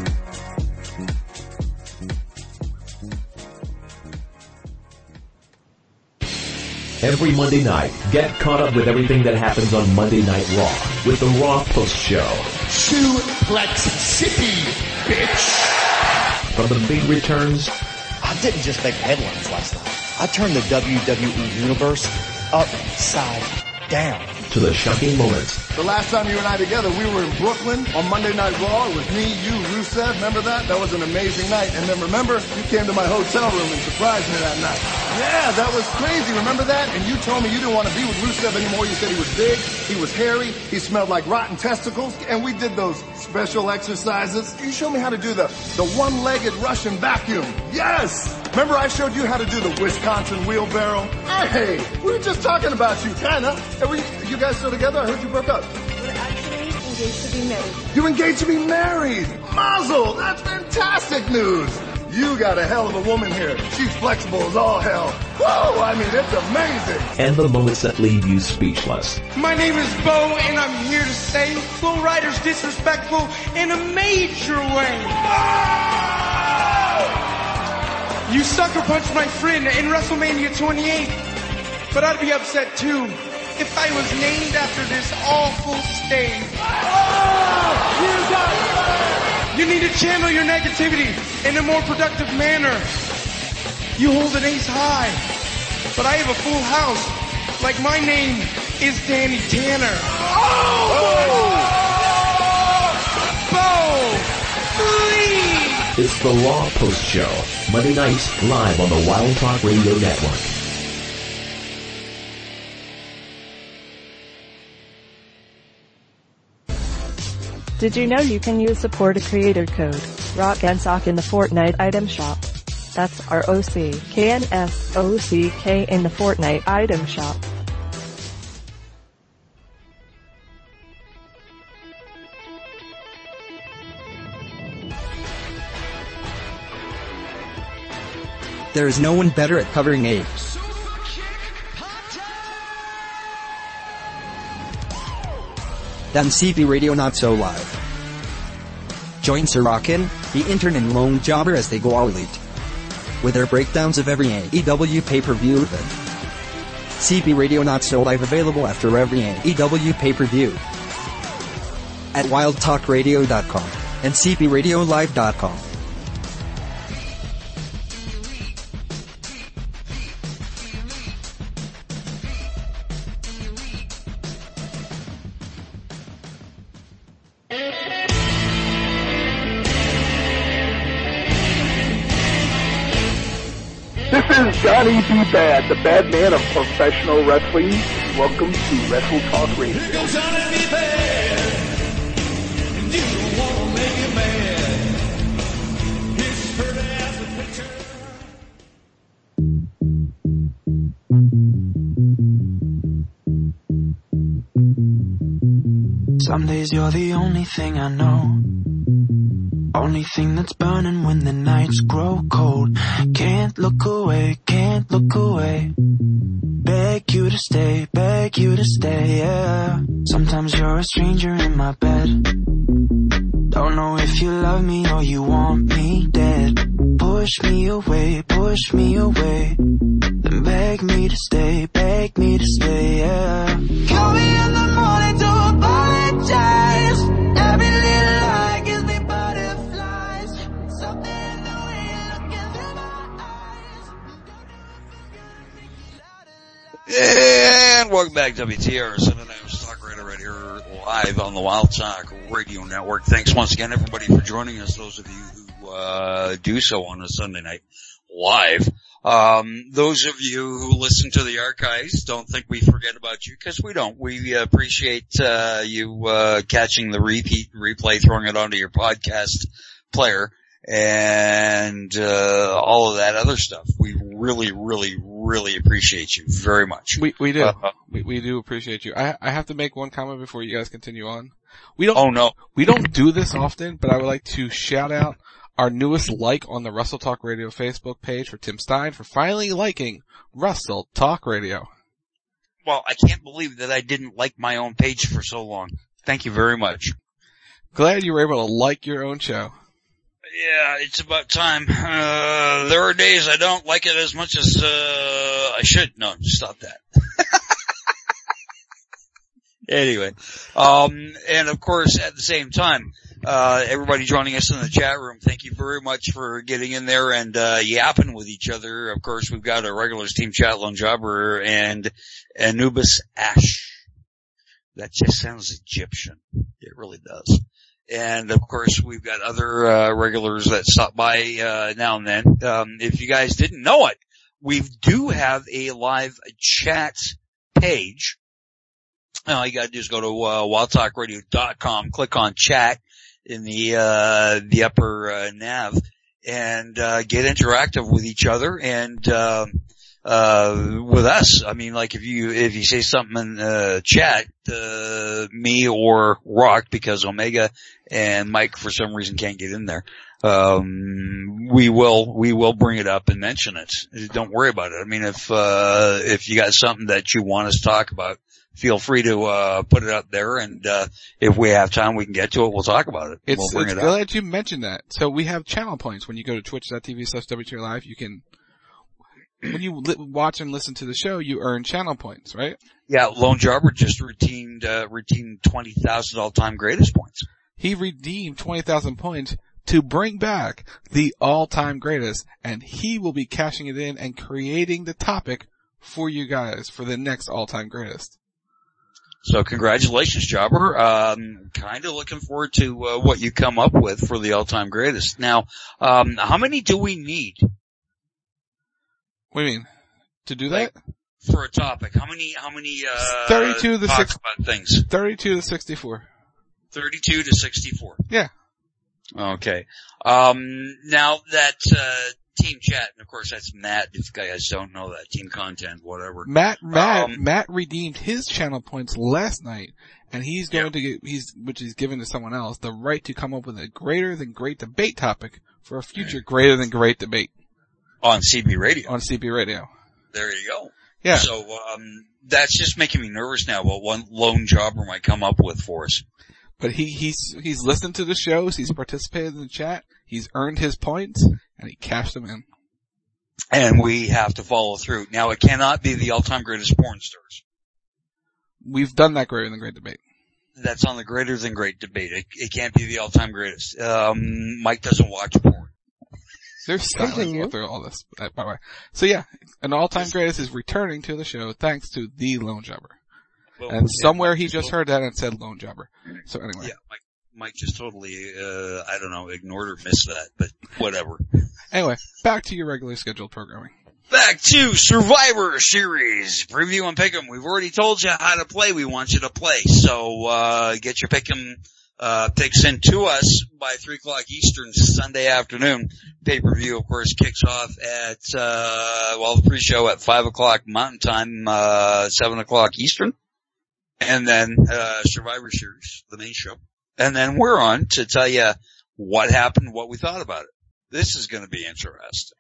Every Monday night, get caught up with everything that happens on Monday Night Raw with the Raw Post Show. Suplex City, bitch! From the big returns, I didn't just make headlines last night. I turned the W W E Universe upside down. To the shocking moments. The last time you and I together, we were in Brooklyn on Monday Night Raw. It was me, you, Rusev. Remember that? That was an amazing night. And then remember, you came to my hotel room and surprised me that night. Yeah, that was crazy. Remember that? And you told me you didn't want to be with Rusev anymore. You said he was big, he was hairy, he smelled like rotten testicles. And we did those special exercises. You showed me how to do the, the one-legged Russian vacuum. Yes! Remember I showed you how to do the Wisconsin wheelbarrow? Hey, we were just talking about you, kinda. Are we, you guys still together? I heard you broke up. We're actually engaged to be married. You're engaged to be married! Mazel! That's fantastic news! You got a hell of a woman here. She's flexible as all hell. Whoa! I mean, it's amazing! And the moments that leave you speechless. My name is Bo, and I'm here to say Flow Rider's disrespectful in a major way. You sucker punched my friend in WrestleMania twenty-eight, but I'd be upset too if I was named after this awful state. Oh, you got it! You need to channel your negativity in a more productive manner. You hold an ace high, but I have a full house, like my name is Danny Tanner. Oh! Bo! Please! It's the Raw Post Show, Monday nights live on the Wild Talk Radio Network. Did you know you can use support a creator code, Rock and Sock in the Fortnite item shop? That's R O C K N S O C K in the Fortnite item shop. There is no one better at covering AIDS than C B Radio Not So Live. Join Sir Rockin', the intern and lone jobber as they go all elite with their breakdowns of every A E W pay-per-view event. C B Radio Not So Live available after every A E W pay-per-view at wild talk radio dot com and c b radio live dot com. This is Johnny B. Bad, the bad man of professional wrestling. Welcome to Wrestle Talk Radio. Here goes Johnny B. Bad, and you don't want to make it mad. His hurt ass with picture. Some days you're the only thing I know. Only thing that's burning when the nights grow cold. Can't look away, can't look away. Beg you to stay, beg you to stay, yeah. Sometimes you're a stranger in my bed. Don't know if you love me or you want me dead. Push me away, push me away. Then beg me to stay, beg me to stay, yeah. Call me in the morning to apologize. Every little lie gives me butterflies. Something in the way welcome back to W T R, Sunday Night Talk Radio right here live on the Wild Talk Radio Network. Thanks once again, everybody, for joining us, those of you who uh do so on a Sunday night live. Um, those of you who listen to the archives, don't think we forget about you, because we don't. We appreciate uh you uh catching the repeat replay, throwing it onto your podcast player, and uh all of that other stuff. We really, really, really appreciate you very much. We we do. Uh, we we do appreciate you. I I have to make one comment before you guys continue on. We don't Oh no. We don't do this often, but I would like to shout out our newest like on the Wrestle Talk Radio Facebook page for Tim Stein for finally liking Wrestle Talk Radio. Well, I can't believe that I didn't like my own page for so long. Thank you very much. Glad you were able to like your own show. Yeah, it's about time. Uh, there are days I don't like it as much as, uh, I should. No, stop that. Anyway, um, and of course, at the same time, uh, everybody joining us in the chat room, thank you very much for getting in there and, uh, yapping with each other. Of course, we've got our regulars, Team Chat, Lone Jobber, and Anubis Ash. That just sounds Egyptian. It really does. And of course, we've got other, uh, regulars that stop by, uh, now and then. Um, if you guys didn't know it, we do have a live chat page. All you gotta do is go to, uh, wild talk radio dot com, click on chat in the, uh, the upper, uh, nav, and, uh, get interactive with each other and, um, uh, with us. I mean, like if you, if you say something in, uh, chat, uh, me or Rock, because Omega and Mike for some reason can't get in there, um, we will, we will bring it up and mention it. Don't worry about it. I mean, if, uh, if you got something that you want us to talk about, feel free to, uh, put it up there, and, uh, if we have time, we can get to it, we'll talk about it. It's, we'll bring it's it glad up. you mentioned that. So we have channel points when you go to twitch dot t v slash W T R live. You can, when you li- watch and listen to the show, you earn channel points, right? Yeah, Lone Jobber just retained, uh, retained twenty thousand all-time greatest points. He redeemed twenty thousand points to bring back the all-time greatest, and he will be cashing it in and creating the topic for you guys for the next all-time greatest. So congratulations, Jobber. Um, kind of looking forward to, uh, what you come up with for the all-time greatest. Now, um, how many do we need? What do you mean? To do that? Like, for a topic. How many, how many, uh, thirty-two to the talk six, about things? thirty-two to sixty-four. thirty-two to sixty-four. Yeah. Okay. Um, now that, uh, team chat, and of course that's Matt, if you guys don't know that, team content, whatever. Matt, Matt, um, Matt redeemed his channel points last night, and he's going yeah. to get, he's, which he's given to someone else, the right to come up with a greater than great debate topic for a future greater than great debate. On C B Radio. On C B Radio. There you go. Yeah. So, um, that's just making me nervous now what one lone jobber might come up with for us. But he, he's, he's listened to the shows, he's participated in the chat, he's earned his points, and he cashed them in. And we have to follow through. Now, it cannot be the all-time greatest porn stars. We've done that greater than great debate. That's on the greater than great debate. It, it can't be the all-time greatest. Um, Mike doesn't watch porn. There's silence through all this, by the way. So yeah, an all-time greatest is returning to the show thanks to the Lone Jobber. Well, and yeah, somewhere Mike he just heard that and said Lone Jobber. So anyway. Yeah, Mike, Mike just totally, uh, I don't know, ignored or missed that, but whatever. Anyway, back to your regularly scheduled programming. Back to Survivor Series preview and pick'em. We've already told you how to play. We want you to play. So, uh, get your pick'em, uh, picks in to us by three o'clock Eastern Sunday afternoon. Pay-per-view, of course, kicks off at, uh, well, the pre-show at five o'clock Mountain Time, uh, seven o'clock Eastern. And then, uh, Survivor Series, the main show. And then we're on to tell you what happened, what we thought about it. This is going to be interesting.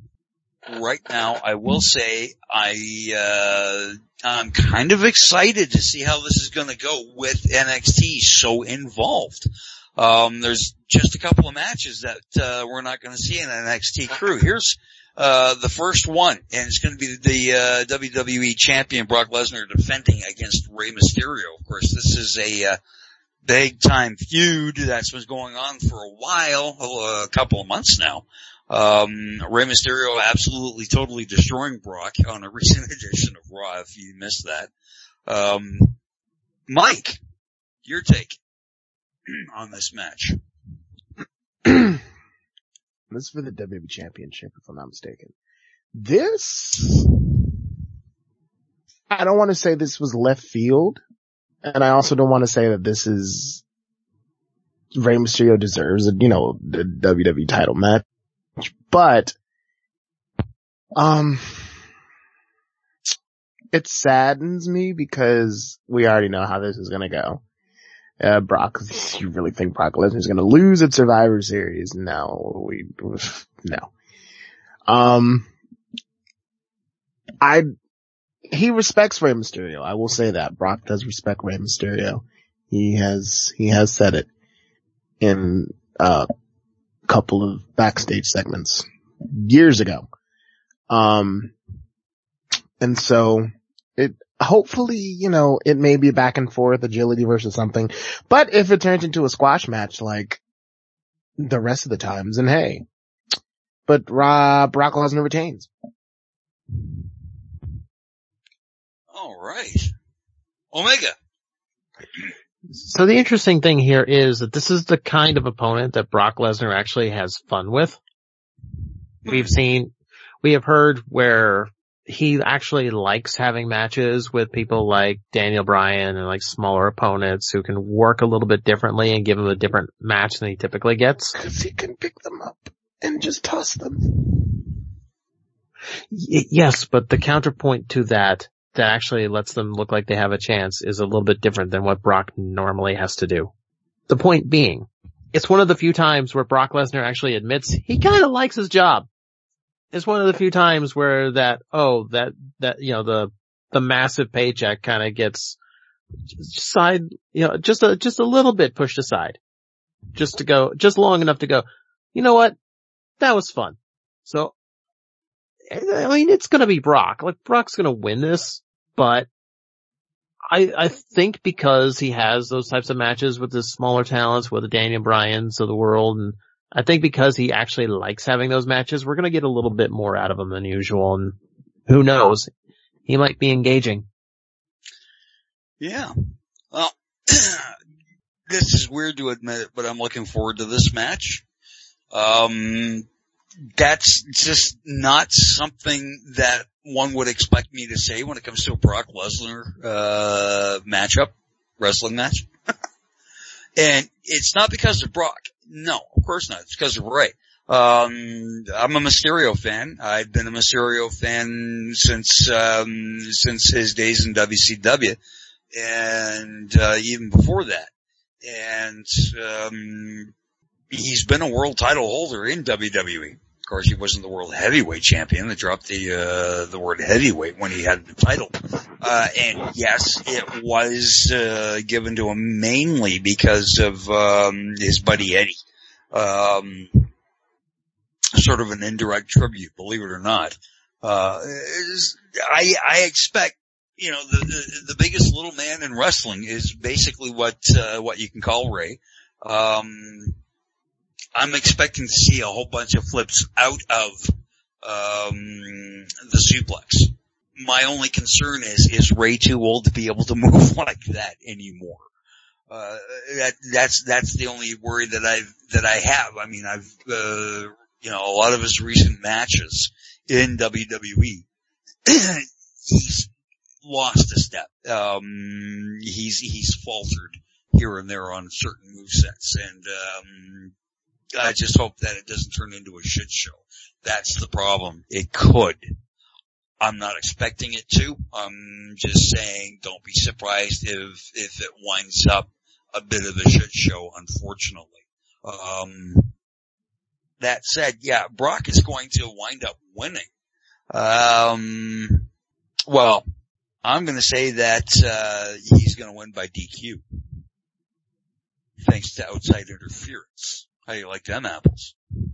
Right now, I will say I, uh, I'm kind of excited to see how this is going to go with N X T so involved. Um, there's just a couple of matches that, uh, we're not going to see in N X T crew. Here's, uh, the first one, and it's going to be the, uh, W W E champion Brock Lesnar defending against Rey Mysterio. Of course, this is a, uh, big time feud that's been going on for a while, a couple of months now. Um, Rey Mysterio absolutely, totally destroying Brock on a recent edition of Raw, if you missed that. Um, Mike, your take on this match. This is for the W W E Championship, if I'm not mistaken. This, I don't want to say this was left field, and I also don't want to say that this is Rey Mysterio deserves a, you know, the W W E title match, but, um, it saddens me because we already know how this is gonna go. Uh, Brock, you really think Brock Lesnar is gonna lose at Survivor Series? No, we, no. Um, I, he respects Rey Mysterio. I will say that. Brock does respect Rey Mysterio. He has, he has said it in a couple of backstage segments years ago. Um, and so it, hopefully, you know, it may be back and forth, agility versus something. But if it turns into a squash match like the rest of the times, then hey. But uh, Brock Lesnar retains. All right. Omega. So the interesting thing here is that this is the kind of opponent that Brock Lesnar actually has fun with. We've seen, we have heard where he actually likes having matches with people like Daniel Bryan and like smaller opponents who can work a little bit differently and give him a different match than he typically gets. Because he can pick them up and just toss them. Y- yes, but the counterpoint to that that actually lets them look like they have a chance is a little bit different than what Brock normally has to do. The point being, it's one of the few times where Brock Lesnar actually admits he kind of likes his job. It's one of the few times where that, oh, that, that, you know, the, the massive paycheck kind of gets side, you know, just a, just a little bit pushed aside. Just to go, just long enough to go, you know what? That was fun. So, I mean, it's gonna be Brock. Like, Brock's gonna win this, but I, I think because he has those types of matches with the smaller talents, with the Daniel Bryans of the world, and I think because he actually likes having those matches, we're gonna get a little bit more out of him than usual, and who knows? He might be engaging. Yeah. Well, this is weird to admit it, but I'm looking forward to this match. Um, that's just not something that one would expect me to say when it comes to a Brock Lesnar, uh, matchup, wrestling match. And it's not because of Brock. No, of course not. It's because of Rey. Um, I'm a Mysterio fan. I've been a Mysterio fan since, um, since his days in W C W. And, uh, even before that. And, um, he's been a world title holder in W W E. Of course, he wasn't the world heavyweight champion. They dropped the, uh, the word heavyweight when he had the title. Uh, and yes, it was, uh, given to him mainly because of, um, his buddy Eddie. Um, sort of an indirect tribute, believe it or not. Uh, I, I expect, you know, the, the, the biggest little man in wrestling is basically what, uh, what you can call Rey. Um, I'm expecting to see a whole bunch of flips out of, um, the suplex. My only concern is, is Rey too old to be able to move like that anymore? Uh, that, that's, that's the only worry that I've, that I have. I mean, I've, uh, you know, a lot of his recent matches in W W E, he's lost a step. Um, he's, he's faltered here and there on certain movesets, and, um, I just hope that it doesn't turn into a shit show. That's the problem. It could. I'm not expecting it to. I'm just saying don't be surprised if, if it winds up a bit of a shit show, unfortunately. Um, that said, yeah, Brock is going to wind up winning. Um, well, I'm gonna say that, uh, he's gonna win by D Q. Thanks to outside interference. How do you like them apples?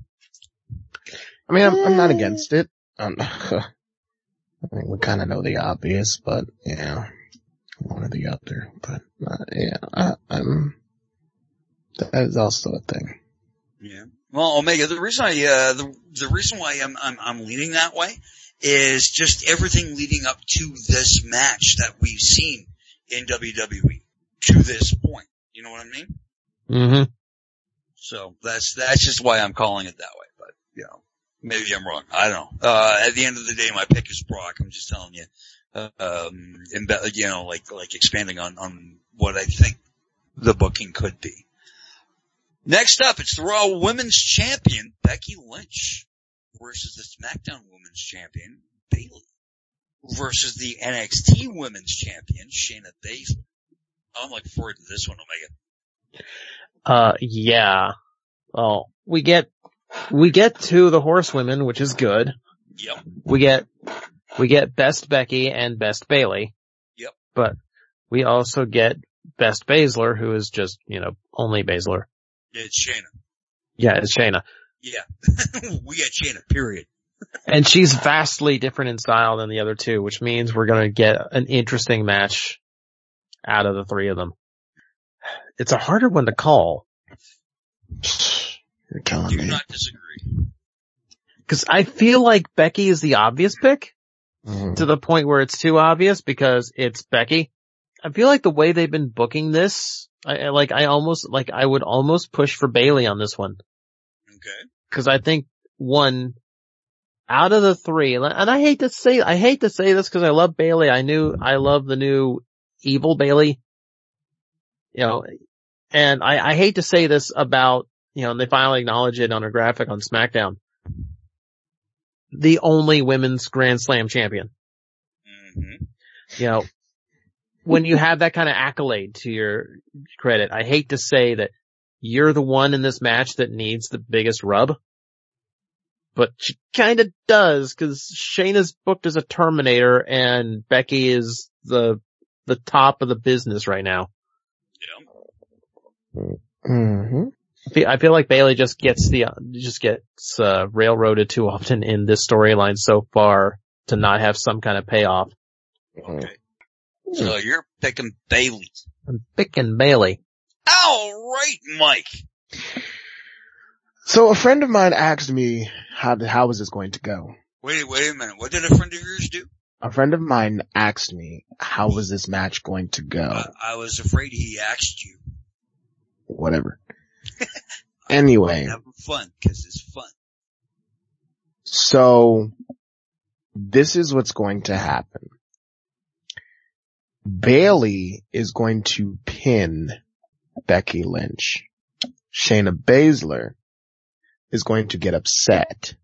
I mean, I'm, I'm not against it. Um, I think we kind of know the obvious, but yeah, one or the other. But uh, yeah, I, I'm. That is also a thing. Yeah. Well, Omega, the reason I, uh, the, the reason why I'm, I'm, I'm leaning that way is just everything leading up to this match that we've seen in W W E to this point. You know what I mean? Mm-hmm. So that's, that's just why I'm calling it that way. But, you know, maybe I'm wrong. I don't know. Uh, at the end of the day, my pick is Brock. I'm just telling you, uh, um, imbe- you know, like, like expanding on, on what I think the booking could be. Next up, it's the Raw Women's Champion, Becky Lynch, versus the SmackDown Women's Champion, Bayley, versus the N X T Women's Champion, Shayna Baszler. I'm looking forward to this one, Omega. Uh, yeah. Well, we get, we get to the horsewomen, which is good. Yep. We get, we get Best Becky and Best Bayley. Yep. But we also get Best Baszler, who is just, you know, only Baszler. It's Shayna. Yeah, it's Shayna. Yeah. We got Shayna, period. And she's vastly different in style than the other two, which means we're gonna get an interesting match out of the three of them. It's a harder one to call. You're killing Do me. not disagree. Cause I feel like Becky is the obvious pick Mm-hmm. to the point where it's too obvious because it's Becky. I feel like the way they've been booking this, I, I like, I almost, like, I would almost push for Bayley on this one. Okay. Cause I think one, out of the three, and I hate to say, I hate to say this cause I love Bayley. I knew, I love the new evil Bayley. You know, and I, I hate to say this about, you know, and they finally acknowledge it on a graphic on SmackDown. The only women's Grand Slam champion. Mm-hmm. You know, when you have that kind of accolade to your credit, I hate to say that you're the one in this match that needs the biggest rub. But she kinda does, cause Shayna's booked as a Terminator and Becky is the, the top of the business right now. Yeah. Mm-hmm. I feel, I feel like Bayley just gets the, just gets, uh, railroaded too often in this storyline so far to not have some kind of payoff. Okay. So you're picking Bayley. I'm picking Bayley. All right, Mike. So a friend of mine asked me how how was this going to go. Wait, wait a minute. What did a friend of yours do? A friend of mine asked me how was this match going to go. Uh, I was afraid he asked you. Whatever. Anyway. Having fun, cause it's fun. So this is what's going to happen. Bayley is going to pin Becky Lynch. Shayna Baszler is going to get upset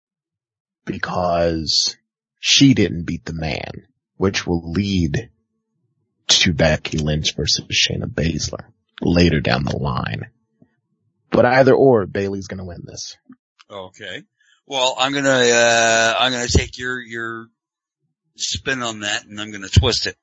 because she didn't beat the man, which will lead to Becky Lynch versus Shayna Baszler later down the line. But either or, Bayley's gonna win this. Okay. Well, I'm gonna, uh, I'm gonna take your, your spin on that and I'm gonna twist it.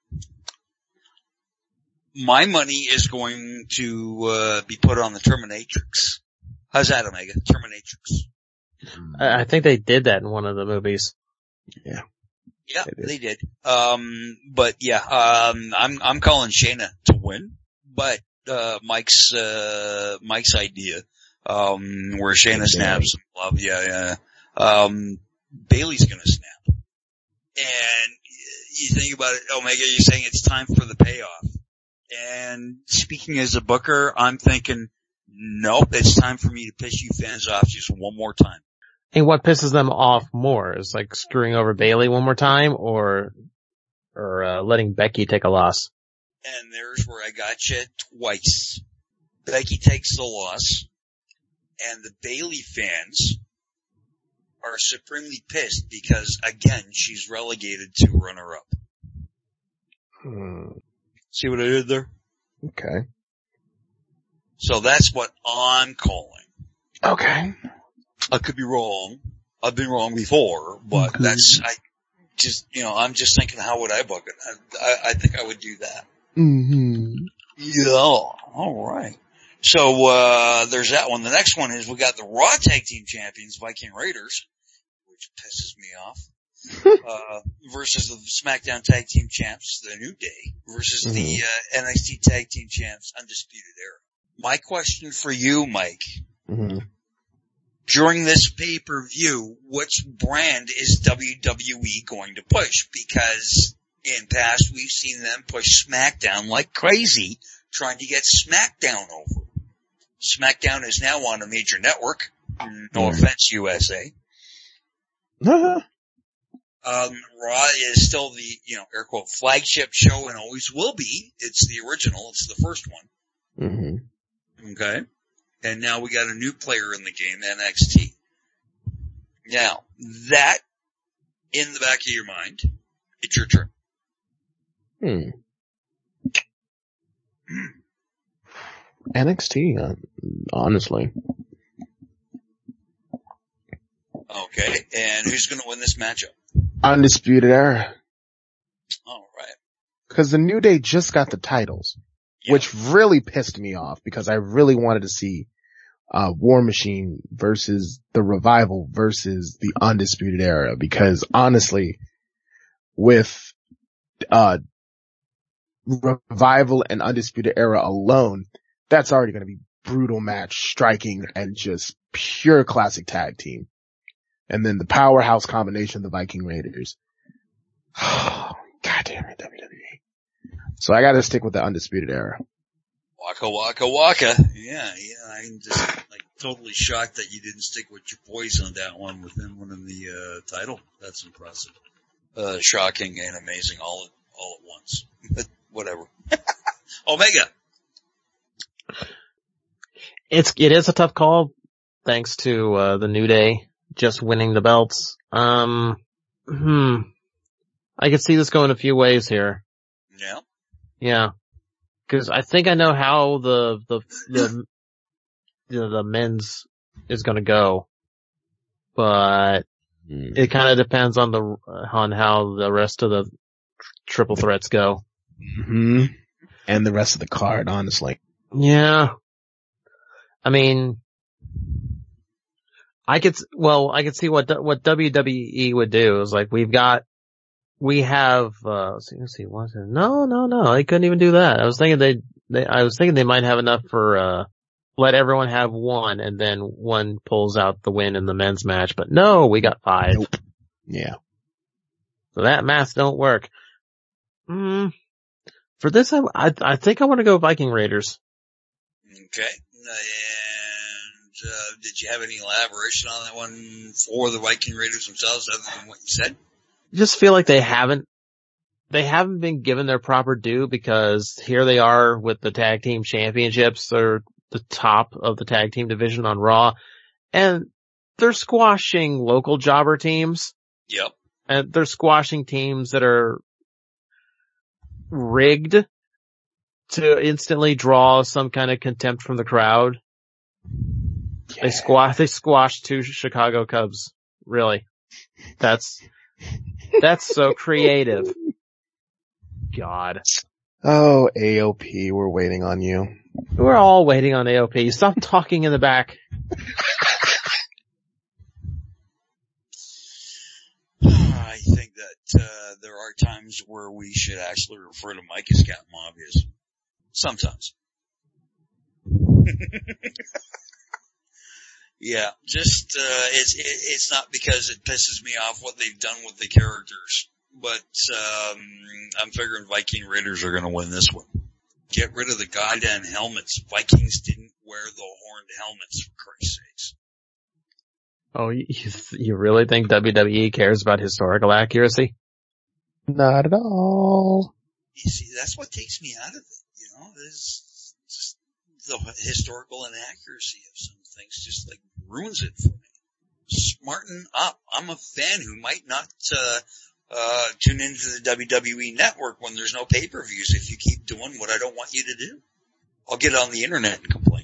My money is going to, uh, be put on the Terminatrix. How's that, Omega? Terminatrix. I think they did that in one of the movies. Yeah. Yeah, they did. Um, but yeah, um, I'm, I'm calling Shayna to win, but, uh, Mike's, uh, Mike's idea, um, where Shayna snaps some love. Yeah, yeah. Um, Bayley's gonna snap. And you think about it, Omega, you're saying it's time for the payoff. And speaking as a booker, I'm thinking, nope, it's time for me to piss you fans off just one more time. And what pisses them off more is like screwing over Bayley one more time or, or, uh, letting Becky take a loss. And there's where I got you twice. Becky takes the loss, and the Bayley fans are supremely pissed because, again, she's relegated to runner-up. Hmm. See what I did there? Okay. So that's what I'm calling. Okay. I could be wrong. I've been wrong before, but okay. that's, I just, you know, I'm just thinking, how would I book it? I, I, I think I would do that. Mm-hmm. Yeah. Alright. So, uh, there's that one. The next one is we got the Raw Tag Team Champions, Viking Raiders, which pisses me off, uh, versus the SmackDown Tag Team Champs, the New Day, versus mm-hmm. the, uh, N X T Tag Team Champs, Undisputed Era. My question for you, Mike, mm-hmm. during this pay-per-view, which brand is W W E going to push? Because in past we've seen them push SmackDown like crazy, trying to get SmackDown over. SmackDown is now on a major network. No offense, U S A. Uh-huh. Um, Raw is still the, you know, air quote, flagship show and always will be. It's the original. It's the first one. Mm-hmm. Okay. And now we got a new player in the game, N X T. Now, that in the back of your mind, it's your turn. Hmm. N X T, uh, honestly. Okay. And who's going to win this matchup? Undisputed Era. All right. Because the New Day just got the titles, yeah. which really pissed me off because I really wanted to see uh War Machine versus the Revival versus the Undisputed Era. Because honestly, with uh Revival and Undisputed Era alone, that's already going to be brutal match, striking, and just pure classic tag team. And then the powerhouse combination of the Viking Raiders. God damn it, W W E. So I gotta stick with the Undisputed Era. Waka waka waka. Yeah, yeah, I'm just like totally shocked that you didn't stick with your boys on that one with them winning the uh title. That's impressive. Uh shocking and amazing all at all at once. But whatever. Omega. It's it is a tough call thanks to uh the New Day just winning the belts. Um, hmm. I could see this going a few ways here. Yeah. Yeah. Cause I think I know how the, the, the, the, the men's is gonna go. But mm. it kinda depends on the, on how the rest of the triple threats go. Mm-hmm. And the rest of the card, honestly. Yeah. I mean, I could, well, I could see what, what W W E would do is like, we've got, we have, uh, let's see, let's see, what's it? No, no, no, they couldn't even do that. I was thinking they, they, I was thinking they might have enough for, uh, let everyone have one and then one pulls out the win in the men's match, but no, we got five. Nope. Yeah. So that math don't work. Mm, for this, I, I, I think I want to go Viking Raiders. Okay. Uh, did you have any elaboration on that one for the Viking Raiders themselves other than what you said? I just feel like they haven't, they haven't been given their proper due because here they are with the tag team championships. They're the top of the tag team division on Raw and they're squashing local jobber teams. Yep. And they're squashing teams that are rigged to instantly draw some kind of contempt from the crowd. Yeah. They squash, they squashed two Chicago Cubs. Really. That's, that's so creative. God. Oh, A O P, we're waiting on you. We're all waiting on A O P. Stop talking in the back. I think that, uh, there are times where we should actually refer to Mike as Captain Obvious. Sometimes. Yeah, just, uh, it's, it, it's not because it pisses me off what they've done with the characters, but, um, I'm figuring Viking Raiders are gonna win this one. Get rid of the goddamn helmets. Vikings didn't wear the horned helmets, for Christ's sakes. Oh, you, you really think W W E cares about historical accuracy? Not at all. You see, that's what takes me out of it, you know, is just the historical inaccuracy of some things just like ruins it for me. Smarten up. I'm a fan who might not, uh, uh, tune into the W W E network when there's no pay-per-views if you keep doing what I don't want you to do. I'll get on the internet and complain.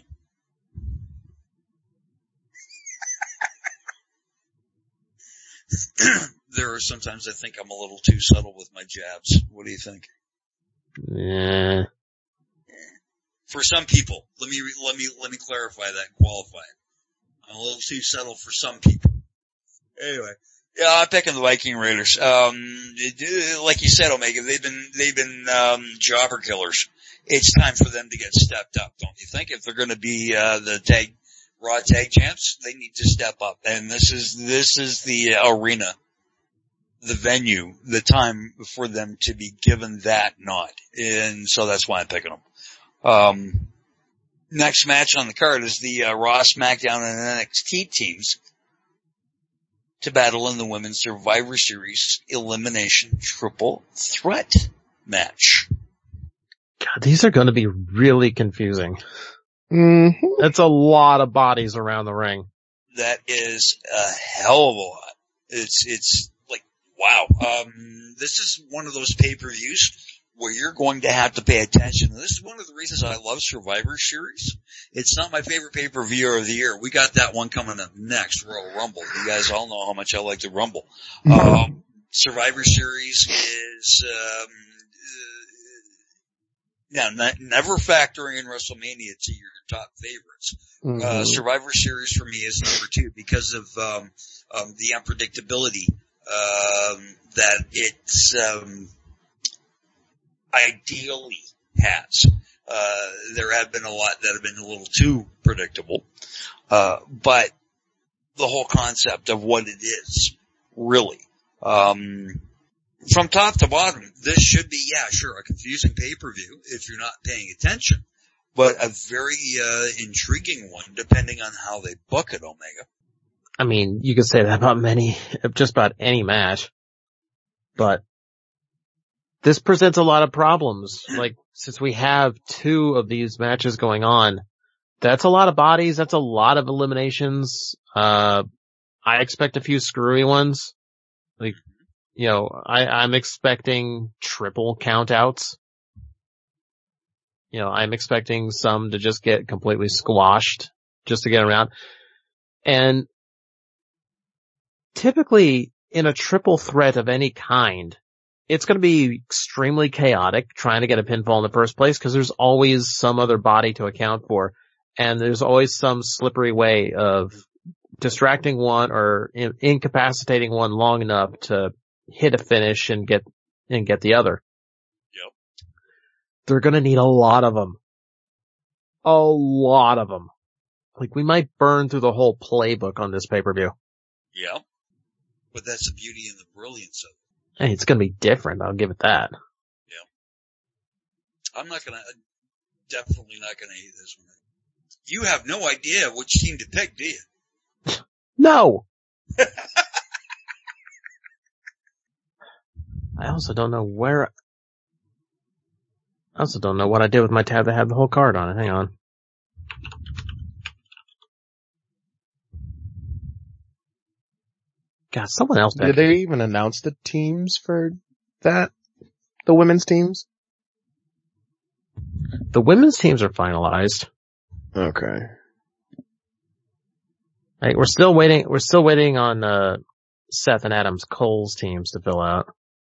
There are sometimes I think I'm a little too subtle with my jabs. What do you think? Yeah. For some people, let me, let me, let me clarify that and qualify it. I'm a little too subtle for some people. Anyway. Yeah, I'm picking the Viking Raiders. Um, like you said, Omega, they've been, they've been, um, jobber killers. It's time for them to get stepped up, don't you think? If they're gonna be, uh, the tag Raw Tag Champs, they need to step up. And this is, this is the arena, the venue, the time for them to be given that nod. And so that's why I'm picking them. Um, next match on the card is the uh, Raw, SmackDown, and N X T teams to battle in the Women's Survivor Series Elimination Triple Threat match. God, these are going to be really confusing. Mm-hmm. That's a lot of bodies around the ring. That is a hell of a lot. It's, it's like, wow. Um, this is one of those pay-per-views where you're going to have to pay attention. This is one of the reasons I love Survivor Series. It's not my favorite pay-per-view of the year. We got that one coming up next, Royal Rumble. You guys all know how much I like the Rumble. Um, Survivor Series is, um, Now, ne- never factoring in WrestleMania to your top favorites. Mm-hmm. Uh, Survivor Series for me is number two because of, um, um, the unpredictability, um, that it's, um, ideally has. Uh, there have been a lot that have been a little too predictable. Uh, but the whole concept of what it is, really, um, from top to bottom, this should be, yeah, sure, a confusing pay-per-view if you're not paying attention, but a very, uh, intriguing one depending on how they book it, Omega. I mean, you could say that about many, just about any match, but this presents a lot of problems. Like, since we have two of these matches going on, that's a lot of bodies, that's a lot of eliminations. Uh, I expect a few screwy ones. Like, you know, I, I'm expecting triple countouts. You know, I'm expecting some to just get completely squashed just to get around. And typically in a triple threat of any kind, it's going to be extremely chaotic trying to get a pinfall in the first place because there's always some other body to account for. And there's always some slippery way of distracting one or in- incapacitating one long enough to hit a finish and get, and get the other. Yep. They're going to need a lot of them. A lot of them. Like, we might burn through the whole playbook on this pay-per-view. Yeah. But that's the beauty and the brilliance of it. Hey, it's going to be different. I'll give it that. Yeah. I'm not going to, definitely not going to hate this one. You have no idea which team to pick, do you? No! I also don't know where, I also don't know what I did with my tab that had the whole card on it. Hang on. God, someone else back Did they even announce the teams for that? The women's teams? The women's teams are finalized. Okay. Hey, we're still waiting, we're still waiting on, uh, Seth and Adam's Cole's teams to fill out.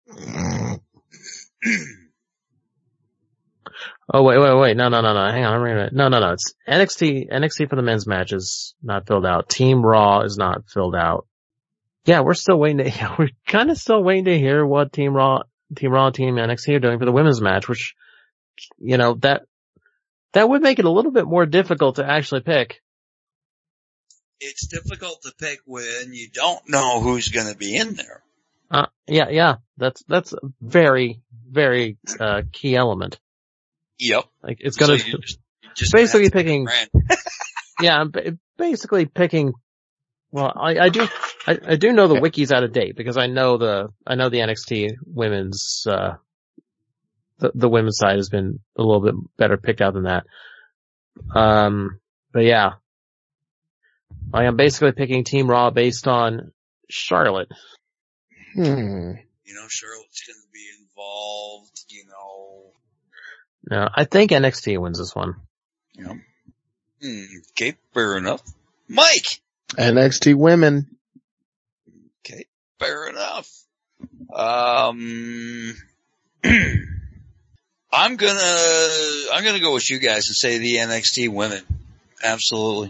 Oh, wait, wait, wait. No, no, no, no. Hang on. Wait a minute. No, no, no. It's N X T, N X T for the men's match is not filled out. Team Raw is not filled out. Yeah, we're still waiting to, yeah, we're kind of still waiting to hear what Team Raw, Team Raw and Team N X T are doing for the women's match, which, you know, that, that would make it a little bit more difficult to actually pick. It's difficult to pick when you don't know who's going to be in there. Uh, yeah, yeah. That's, that's a very, very, uh, key element. Yep. Like, it's gonna, so you just, you just basically picking, yeah, I'm basically picking, well, I, I do, I, I do know the wiki's out of date because I know the, I know the N X T women's, uh, the, the women's side has been a little bit better picked out than that. Um, but yeah. I am basically picking Team Raw based on Charlotte. Hmm. You know, Charlotte's going to be involved, you know. No, I think N X T wins this one. Yeah. Hmm, okay, fair enough. Mike! N X T women. Okay, fair enough. Um, I'm gonna, I'm gonna go with you guys and say the N X T women. Absolutely.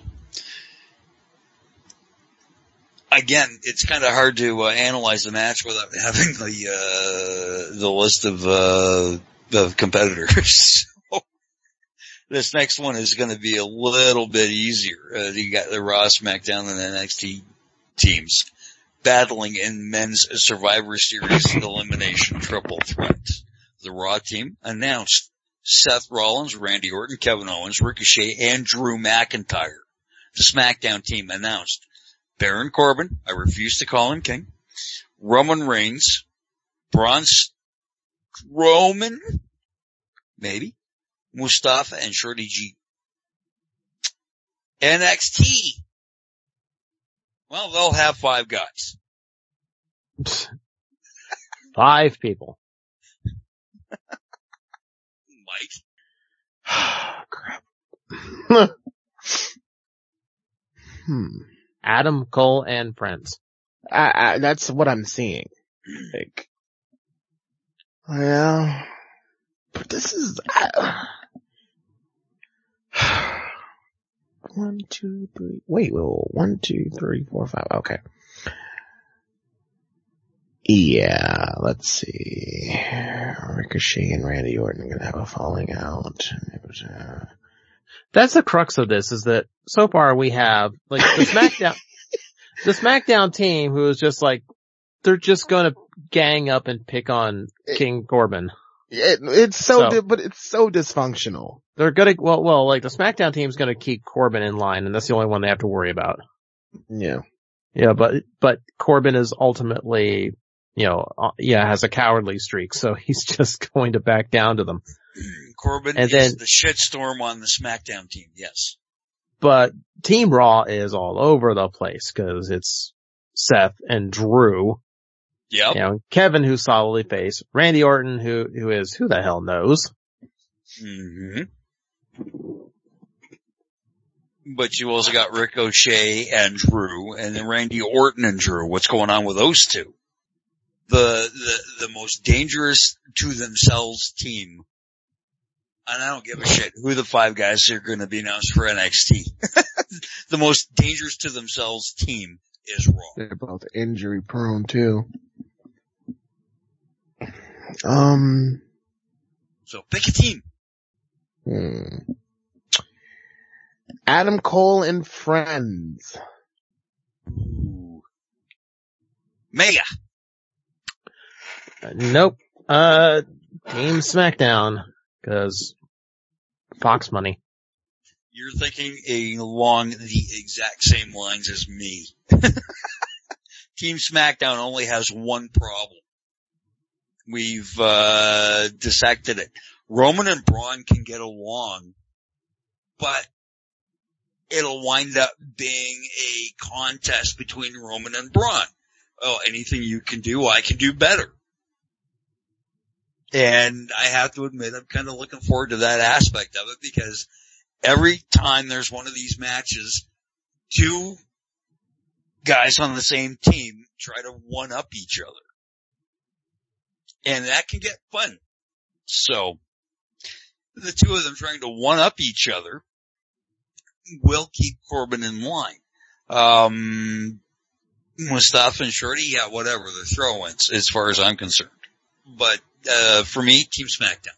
Again, it's kind of hard to uh, analyze the match without having the uh the list of uh of competitors. This next one is going to be a little bit easier. Uh, you got the Raw, SmackDown, and N X T teams battling in men's Survivor Series elimination triple threat. The Raw team announced Seth Rollins, Randy Orton, Kevin Owens, Ricochet, and Drew McIntyre. The SmackDown team announced Baron Corbin, I refuse to call him king, Roman Reigns, Braun Strowman, maybe, Mustafa, and Shorty G. N X T. Well, they'll have five guys. Five people. Mike. Crap. hmm. Adam Cole and friends. I, I, that's what I'm seeing. Like, well, but this is, I, one, two, three, wait, wait, wait, one, two, three, four, five, okay. Yeah, let's see. Ricochet and Randy Orton are gonna have a falling out. It was, uh... That's the crux of this, is that so far we have, like, the SmackDown, the SmackDown team who is just like, they're just gonna gang up and pick on King Corbin. It, it's so, So- di- but it's so dysfunctional. They're gonna, well, well, like, the SmackDown team's gonna keep Corbin in line, and that's the only one they have to worry about. Yeah. Yeah, but, but Corbin is ultimately, you know, uh, yeah, has a cowardly streak, so he's just going to back down to them. Corbin And is then- the shitstorm on the SmackDown team, yes. But Team Raw is all over the place, cause it's Seth and Drew. Yep. You know, Kevin, who's solidly face, Randy Orton, who, who is, who the hell knows? Mm-hmm. But you also got Ricochet and Drew, and then Randy Orton and Drew. What's going on with those two? The, the, the most dangerous to themselves team. And I don't give a shit who the five guys are going to be announced for N X T. The most dangerous to themselves team is Raw. They're both injury prone too. Um. So pick a team. Hmm. Adam Cole and friends. Ooh. Mega. Uh, nope. Uh, Team SmackDown, cause Fox money. You're thinking along the exact same lines as me. Team SmackDown only has one problem. We've, uh, dissected it. Roman and Braun can get along, but it'll wind up being a contest between Roman and Braun. Oh, anything you can do, I can do better. And I have to admit, I'm kind of looking forward to that aspect of it, because every time there's one of these matches, two guys on the same team try to one-up each other. And that can get fun. So, the two of them trying to one-up each other will keep Corbin in line. Um, Mustafa and Shorty, yeah, whatever, they're throw-ins as far as I'm concerned. But, uh, for me, Team SmackDown.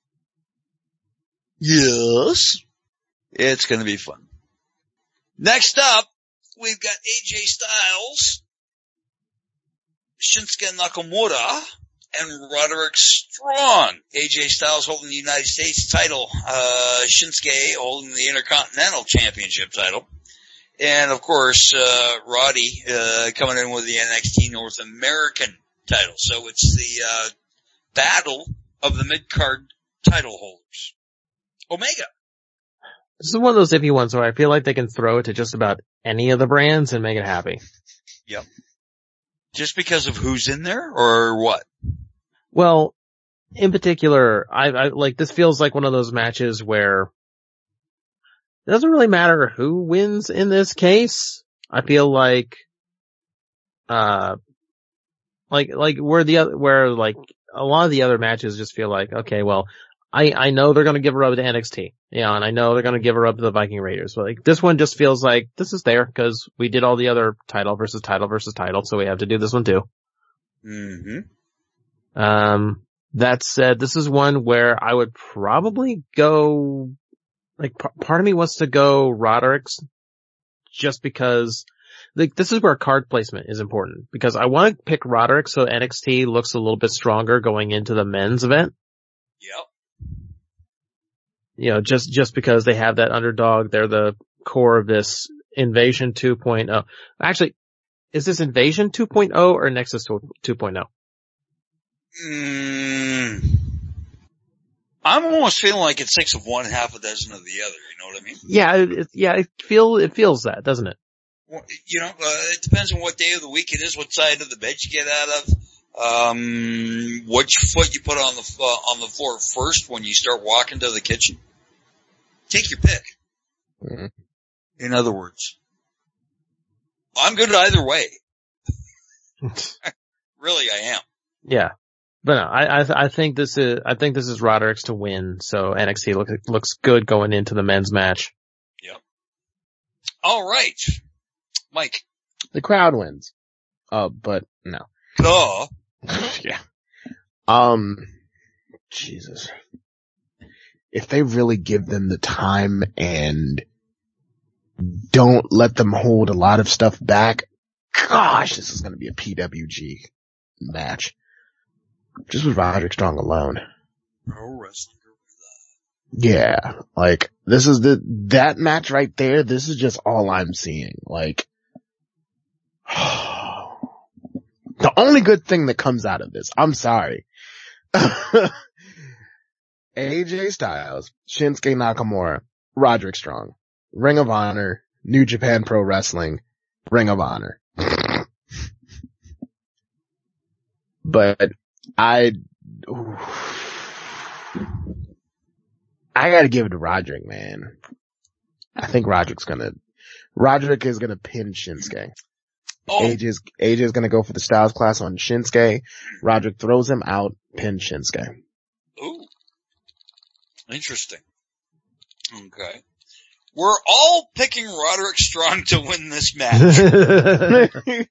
Yes. It's gonna be fun. Next up, we've got A J Styles, Shinsuke Nakamura, and Roderick Strong. A J Styles holding the United States title, uh, Shinsuke holding the Intercontinental Championship title. And of course, uh, Roddy, uh, coming in with the N X T North American title. So it's the, uh, battle of the mid-card title holders. Omega. This is one of those iffy ones where I feel like they can throw it to just about any of the brands and make it happy. Yep. Just because of who's in there, or what? Well, in particular, I, I, like, this feels like one of those matches where it doesn't really matter who wins in this case. I feel like, uh, like, like where the other, where like a lot of the other matches just feel like, okay, well, I, I know they're going to give her up to N X T, you know, and I know they're going to give her up to the Viking Raiders, but like this one just feels like this is there because we did all the other title versus title versus title, so we have to do this one too. Mm-hmm. Um, that said, this is one where I would probably go like, p- part of me wants to go Roderick's just because, like, this is where card placement is important because I want to pick Roderick so N X T looks a little bit stronger going into the men's event. Yep. You know, just, just because they have that underdog, they're the core of this Invasion two point oh. Actually, is this Invasion two point oh or Nexus two point oh? Mm, I'm almost feeling like it's six of one, half a dozen of the other. You know what I mean? Yeah, it, it, yeah, it feel it feels that, doesn't it? Well, you know, uh, it depends on what day of the week it is, what side of the bed you get out of, um, which foot you put on the uh, on the floor first when you start walking to the kitchen. Take your pick. Mm-hmm. In other words, I'm good either way. Really, I am. Yeah. But no, I, I, I think this is, I think this is Roderick's to win, so N X T look, looks good going into the men's match. Yep. All right. Mike. The crowd wins. Uh, but no. Duh. Yeah. Um, Jesus. If they really give them the time and don't let them hold a lot of stuff back, gosh, this is going to be a P W G match. Just with Roderick Strong alone. Pro wrestling. Yeah, like, this is the, that match right there, this is just all I'm seeing. Like, the only good thing that comes out of this, I'm sorry. A J Styles, Shinsuke Nakamura, Roderick Strong, Ring of Honor, New Japan Pro Wrestling, Ring of Honor. But I, ooh, I gotta give it to Roderick, man. I think Roderick's gonna, Roderick is gonna pin Shinsuke. Oh. A J's, A J's gonna go for the Styles Clash on Shinsuke. Roderick throws him out, pin Shinsuke. Ooh. Interesting. Okay. We're all picking Roderick Strong to win this match.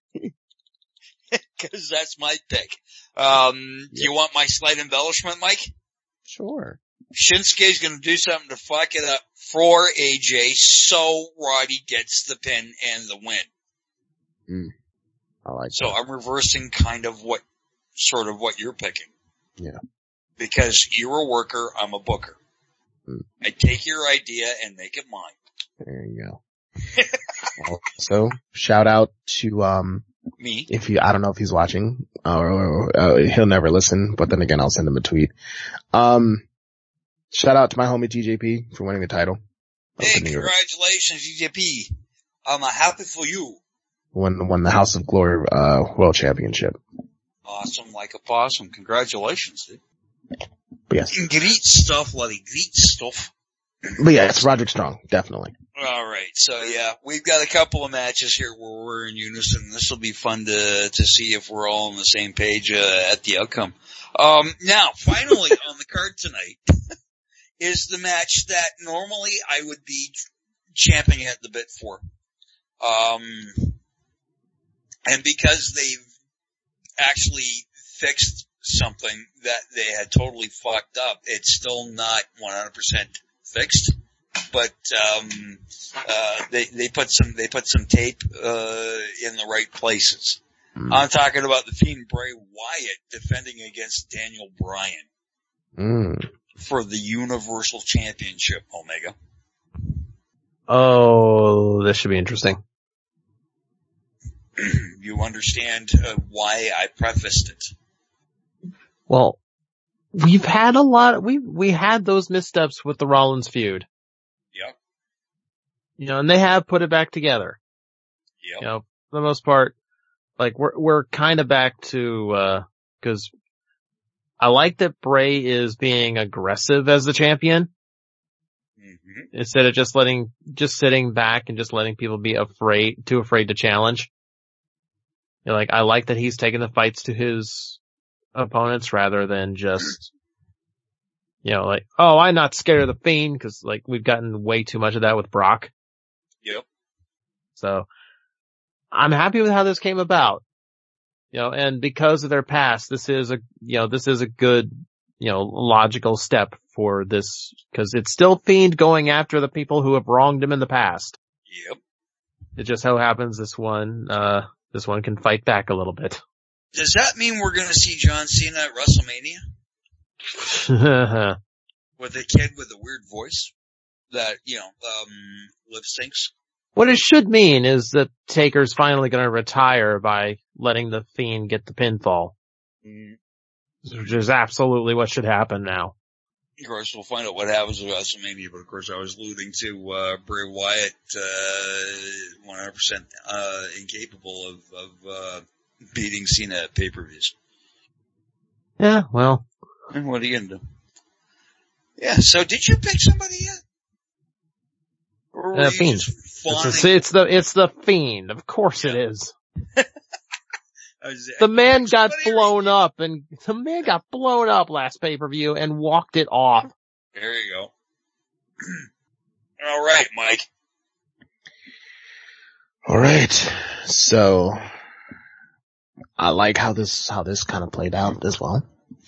Cause that's my pick. Um, do you want my slight embellishment, Mike? Sure. Shinsuke's gonna do something to fuck it up for A J so Roddy gets the pin and the win. Mm. I like so that. I'm reversing kind of what, sort of what you're picking. Yeah. Because you're a worker, I'm a booker. Mm. I take your idea and make it mine. There you go. Also, shout out to, um, me. If he, I don't know if he's watching, or, uh, he'll never listen, but then again, I'll send him a tweet. Um, shout out to my homie T J P for winning the title. Hey, congratulations, T J P. I'm happy for you. Won, won the House of Glory, uh, World Championship. Awesome, like a possum. Congratulations, dude. But yes. Great stuff, Luddy. Great stuff. But yeah, it's Roderick Strong, definitely. Alright, so yeah, we've got a couple of matches here where we're in unison. This will be fun to, to see if we're all on the same page, uh, at the outcome. Um, now, finally on the card tonight is the match that normally I would be champing at the bit for. Um, and because they've actually fixed something that they had totally fucked up, it's still not one hundred percent fixed. But, um, uh, they, they put some, they put some tape, uh, in the right places. Mm. I'm talking about the Fiend Bray Wyatt defending against Daniel Bryan. Mm. For the Universal Championship, Omega. Oh, this should be interesting. You understand uh, why I prefaced it. Well, we've had a lot, we, we had those missteps with the Rollins feud. Yep. You know, and they have put it back together. Yep. You know, for the most part, like we're, we're kind of back to, uh, cause I like that Bray is being aggressive as the champion. Mm-hmm. Instead of just letting, just sitting back and just letting people be afraid, too afraid to challenge. You know, like, I like that he's taking the fights to his opponents rather than just, you know, like, oh, I'm not scared of the Fiend, cause like, we've gotten way too much of that with Brock. Yep. So, I'm happy with how this came about. You know, and because of their past, this is a, you know, this is a good, you know, logical step for this, because it's still Fiend going after the people who have wronged him in the past. Yep. It just so happens this one, uh, this one can fight back a little bit. Does that mean we're going to see John Cena at WrestleMania? With a kid with a weird voice that, you know, um, lip syncs? What it should mean is that Taker's finally going to retire by letting the Fiend get the pinfall. Mm. Which is absolutely what should happen now. Of course, we'll find out what happens with WrestleMania, but of course I was alluding to, uh, Bray Wyatt, uh, one hundred percent, uh, incapable of, of, uh, beating Cena at pay-per-views. Yeah, well. And what are you gonna do? Yeah, so did you pick somebody yet? Or were Uh, you Fiend. just It's, a, it's the, it's the Fiend. Of course yeah. it is. was, the man got blown or... up and, the man got blown up last pay-per-view and walked it off. There you go. All right, Mike. All right. So, I like how this, how this kind of played out as well.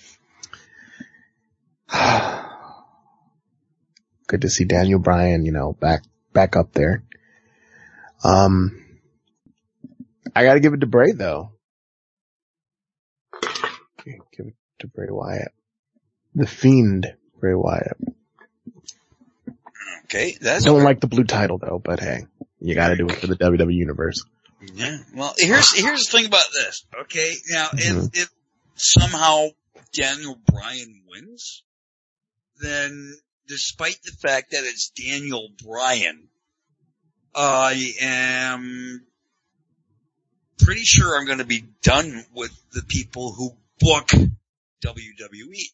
Good to see Daniel Bryan, you know, back, back up there. Um, I gotta give it to Bray though. Okay, give it to Bray Wyatt. The Fiend, Bray Wyatt. Okay, that's Don't fair. like the blue title though, but hey, you gotta do it for the W W E Universe. Yeah. Well, here's, here's the thing about this. Okay. Now, Mm-hmm. if, if somehow Daniel Bryan wins, then despite the fact that it's Daniel Bryan, I am pretty sure I'm going to be done with the people who book W W E.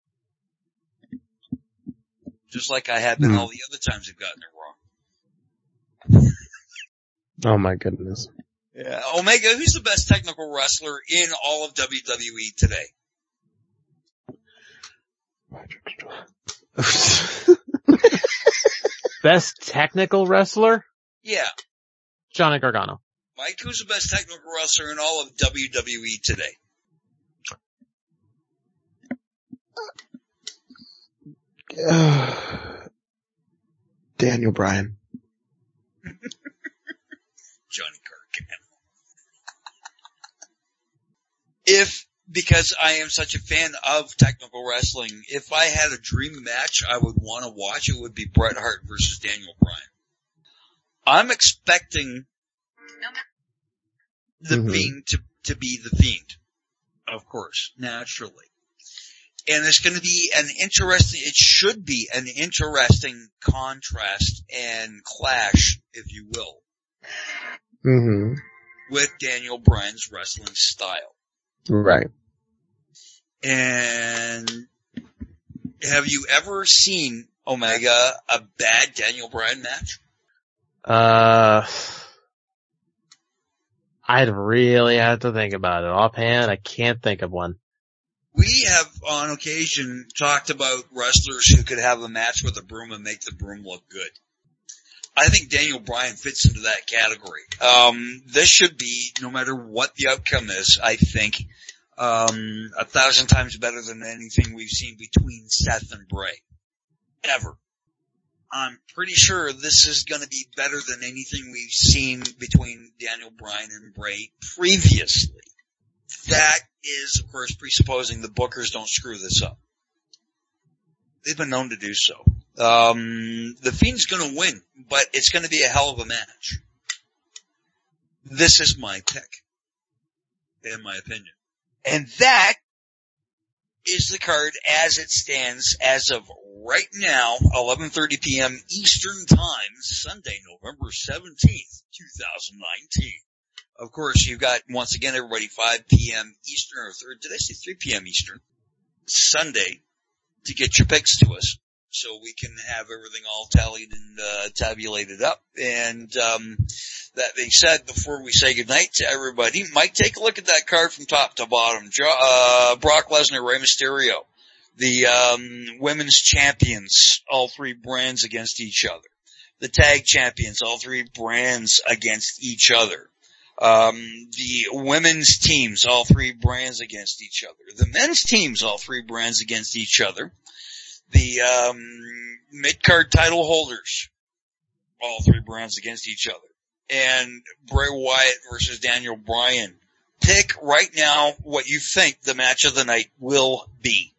Just like I have been Hmm. all the other times I've gotten it wrong. Oh my goodness. Yeah. Omega, who's the best technical wrestler in all of W W E today? Best technical wrestler? Yeah. Johnny Gargano. Mike, who's the best technical wrestler in all of W W E today? Daniel Bryan. Johnny Gargano. If, because I am such a fan of technical wrestling, if I had a dream match I would want to watch, it would be Bret Hart versus Daniel Bryan. I'm expecting the Mm-hmm. Fiend to, to be the Fiend. Of course, naturally. And it's going to be an interesting, it should be an interesting contrast and clash, if you will, Mm-hmm. with Daniel Bryan's wrestling style. Right. And have you ever seen, Omega, a bad Daniel Bryan match? Uh, I'd really have to think about it. Offhand, I can't think of one. We have on occasion talked about wrestlers who could have a match with a broom and make the broom look good. I think Daniel Bryan fits into that category. Um, this should be, no matter what the outcome is, I think, um, a thousand times better than anything we've seen between Seth and Bray. Ever. I'm pretty sure this is gonna be better than anything we've seen between Daniel Bryan and Bray previously. That is, of course, presupposing the bookers don't screw this up. They've been known to do so. Um, the Fiend's gonna win, but it's gonna be a hell of a match. This is my pick. In my opinion. And that is the card as it stands as of right now, eleven thirty p.m. Eastern Time, Sunday, November seventeenth, twenty nineteen. Of course, you've got, once again, everybody, five p.m. Eastern, or third, did I say three p.m. Eastern? Sunday, to get your picks to us, so we can have everything all tallied and, uh, tabulated up. And, um, that being said, before we say goodnight to everybody, Mike, take a look at that card from top to bottom. Uh, Brock Lesnar, Rey Mysterio. The, um, women's champions, all three brands against each other. The tag champions, all three brands against each other. Um, the women's teams, all three brands against each other. The men's teams, all three brands against each other. The, um, mid-card title holders, all three brands against each other. And Bray Wyatt versus Daniel Bryan. Pick right now what you think the match of the night will be.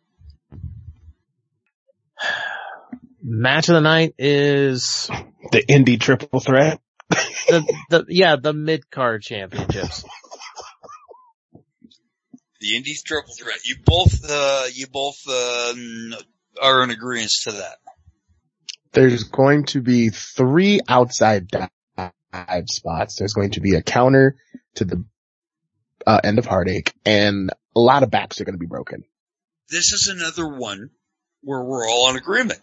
Match of the night is the indie triple threat. the, the, yeah, the mid-card championships. The Indies triple threat. You both, uh, you both, uh, are in agreement to that. There's going to be three outside dive spots. There's going to be a counter to the uh, end of Heartache, and a lot of backs are going to be broken. This is another one where we're all in agreement.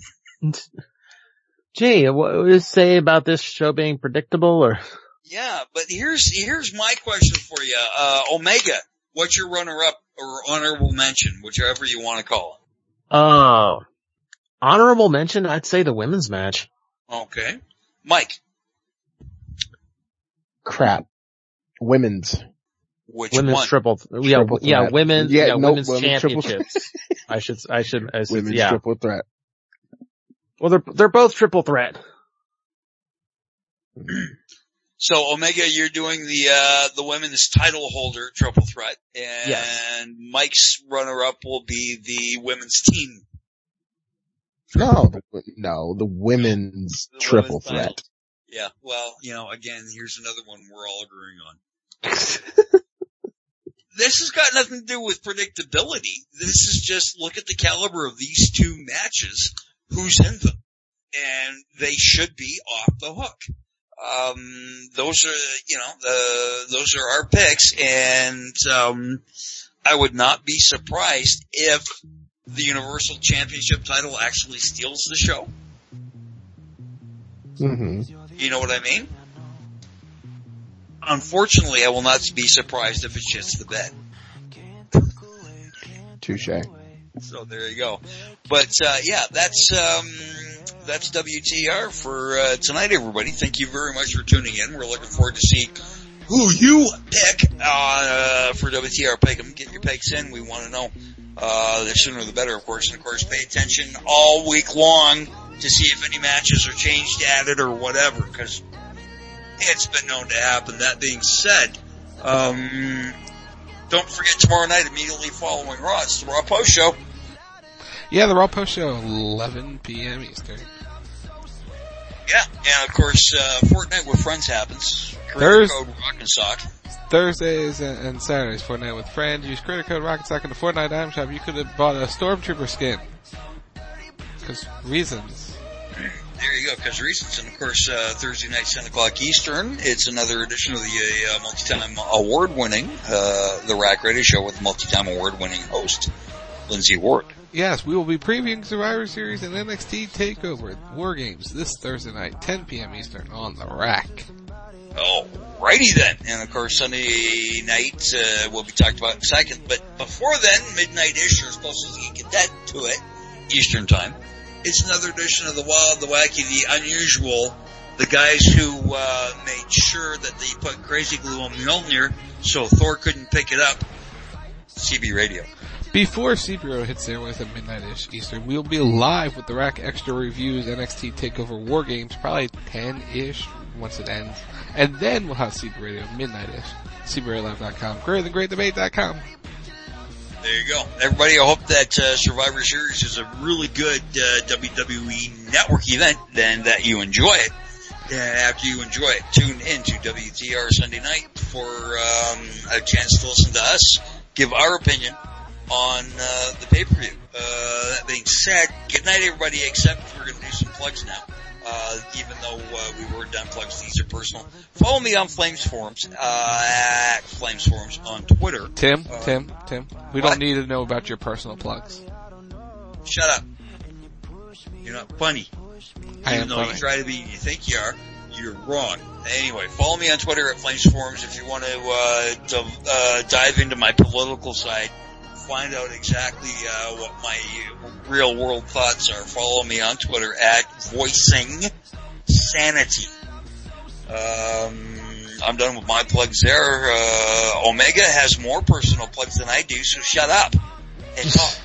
Gee, what would you say about this show being predictable, or? Yeah, but here's, here's my question for you. Uh, Omega, what's your runner-up or honorable mention, whichever you want to call it? Oh, honorable mention, I'd say the women's match. Okay. Mike. Crap. Women's. Which women's one? triple, yeah, triple yeah, women's, yeah, yeah no, women's women's championships. I should, I should, I should, women's yeah. triple threat. Well, they're, they're both triple threat. So Omega, you're doing the, uh, the women's title holder triple threat, and yes. Mike's runner-up will be the women's team. No, the, no, the women's The triple women's threat. title. Yeah, well, you know, again, here's another one we're all agreeing on. This has got nothing to do with predictability. This is just look at the caliber of these two matches, who's in them, and they should be off the hook. Um, those are, you know, the, those are our picks, and, um, I would not be surprised if the Universal Championship title actually steals the show. Mm-hmm. You know what I mean? Unfortunately, I will not be surprised if it shits the bed. Touche. So there you go. But, uh, yeah, that's, um, that's W T R for, uh, tonight, everybody. Thank you very much for tuning in. We're looking forward to see who you pick, uh, for W T R Pick'em. Get your picks in. We want to know, uh, the sooner the better, of course. And of course, pay attention all week long to see if any matches are changed, added, or whatever, because it's been known to happen. That being said, um, don't forget tomorrow night, immediately following Raw, it's the Raw Post Show. Yeah, the Raw Post Show, eleven p.m. Eastern. Yeah, and of course, uh, Fortnite with Friends happens. Creator Thurs- code Rock and Sock. Thursdays and, and Saturdays, Fortnite with Friends. Use creator code Rocket Sock in the Fortnite item shop. You could have bought a Stormtrooper skin. Because reasons. There you go, because reasons. And of course, uh, Thursday night, ten o'clock Eastern, it's another edition of the uh, multi-time award-winning, uh, The Rack Radio Show with multi-time award-winning host, Lindsay Ward. Yes, we will be previewing Survivor Series and N X T TakeOver War Games this Thursday night, ten p.m. Eastern on The Rack. Alrighty then. And of course, Sunday night, uh, will be talked about in a second. But before then, midnight-ish, or as close as you can get that to it, Eastern time, it's another edition of the Wild, the Wacky, the Unusual, the guys who, uh, made sure that they put crazy glue on Mjolnir so Thor couldn't pick it up. C B Radio. Before C B Radio hits there with a midnight-ish Eastern, we'll be live with the Rack Extra Reviews N X T TakeOver War Games, probably ten-ish once it ends. And then we'll have C B Radio midnight-ish. C B Radio Live dot com. Greater than Great Debate dot com. There you go. Everybody, I hope that uh, Survivor Series is a really good uh, W W E Network event and that you enjoy it. And after you enjoy it, tune in to W T R Sunday night for um, a chance to listen to us give our opinion on uh, the pay-per-view. Uh, that being said, good night, everybody, except we're going to do some plugs now. Uh, even though uh, we were done plugs, these are personal. Follow me on Flames Forums, uh, at Flames Forums on Twitter. Tim, uh, Tim, Tim, we what? don't need to know about your personal plugs. Shut up. You're not funny. I Even am though funny. you try to be and you think you are, you're wrong. Anyway, follow me on Twitter at Flames Forums if you want to, uh, to uh, dive into my political side. Find out exactly uh, what my real world thoughts are. Follow me on Twitter at Voicing Sanity. Um, I'm done with my plugs there. Uh, Omega has more personal plugs than I do, so shut up and talk.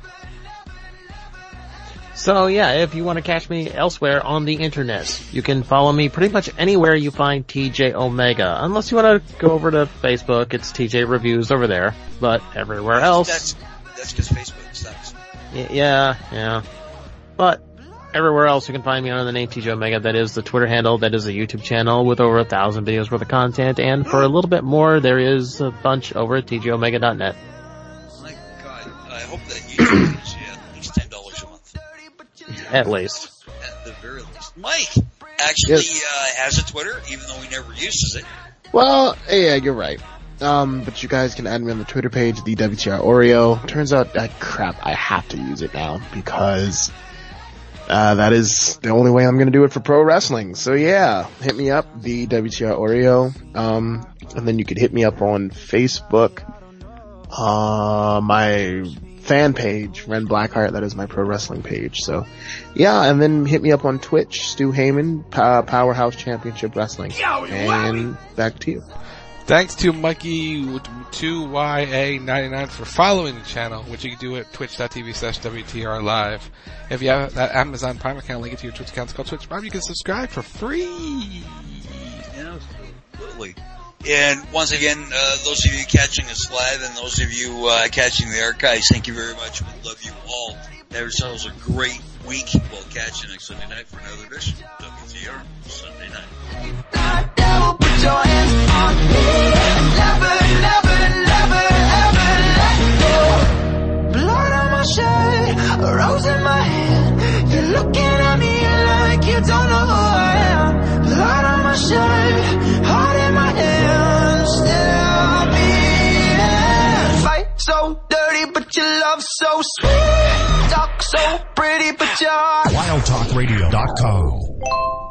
So yeah, if you want to catch me elsewhere on the internet, you can follow me pretty much anywhere you find T J Omega. Unless you want to go over to Facebook, it's T J Reviews over there. But everywhere else... That's that's because Facebook sucks. Yeah, yeah. But everywhere else you can find me under the name T J Omega. That is the Twitter handle, that is the YouTube channel with over a thousand videos worth of content. And for a little bit more, there is a bunch over at T J Omega dot net. My God, I hope that YouTube gives you at least ten dollars a month. At least. At the very least. Mike actually Yes. uh, has a Twitter, even though he never uses it. Well, yeah, you're right. Um, but you guys can add me on the Twitter page, the W T R Oreo. Turns out, that crap, I have to use it now because, uh, that is the only way I'm gonna do it for pro wrestling. So yeah, hit me up, the W T R Oreo. Um, and then you could hit me up on Facebook, uh, my fan page, Ren Blackheart, that is my pro wrestling page. So yeah, and then hit me up on Twitch, Stu Heyman, uh, Powerhouse Championship Wrestling. And back to you. Thanks to Mikey two Y A ninety-nine for following the channel, which you can do at twitch.tv slash WTR Live. If you have that Amazon Prime account, link it to your Twitch account. It's called Twitch Prime. You can subscribe for free. Absolutely. And once again, uh, those of you catching us live and those of you uh, catching the archives, thank you very much. We love you all. Have yourselves a great week. We'll catch you next Sunday night for another edition of W T R Sunday Night. Put your hands on me. Never, never, never, ever let go. Blood on my shirt, a rose in my hand. You're looking at me like you don't know who I am. Blood on my shirt, heart in my hand. Still beating. Fight so dirty, but your love so sweet. Talk so pretty, but your heart. wild talk radio dot com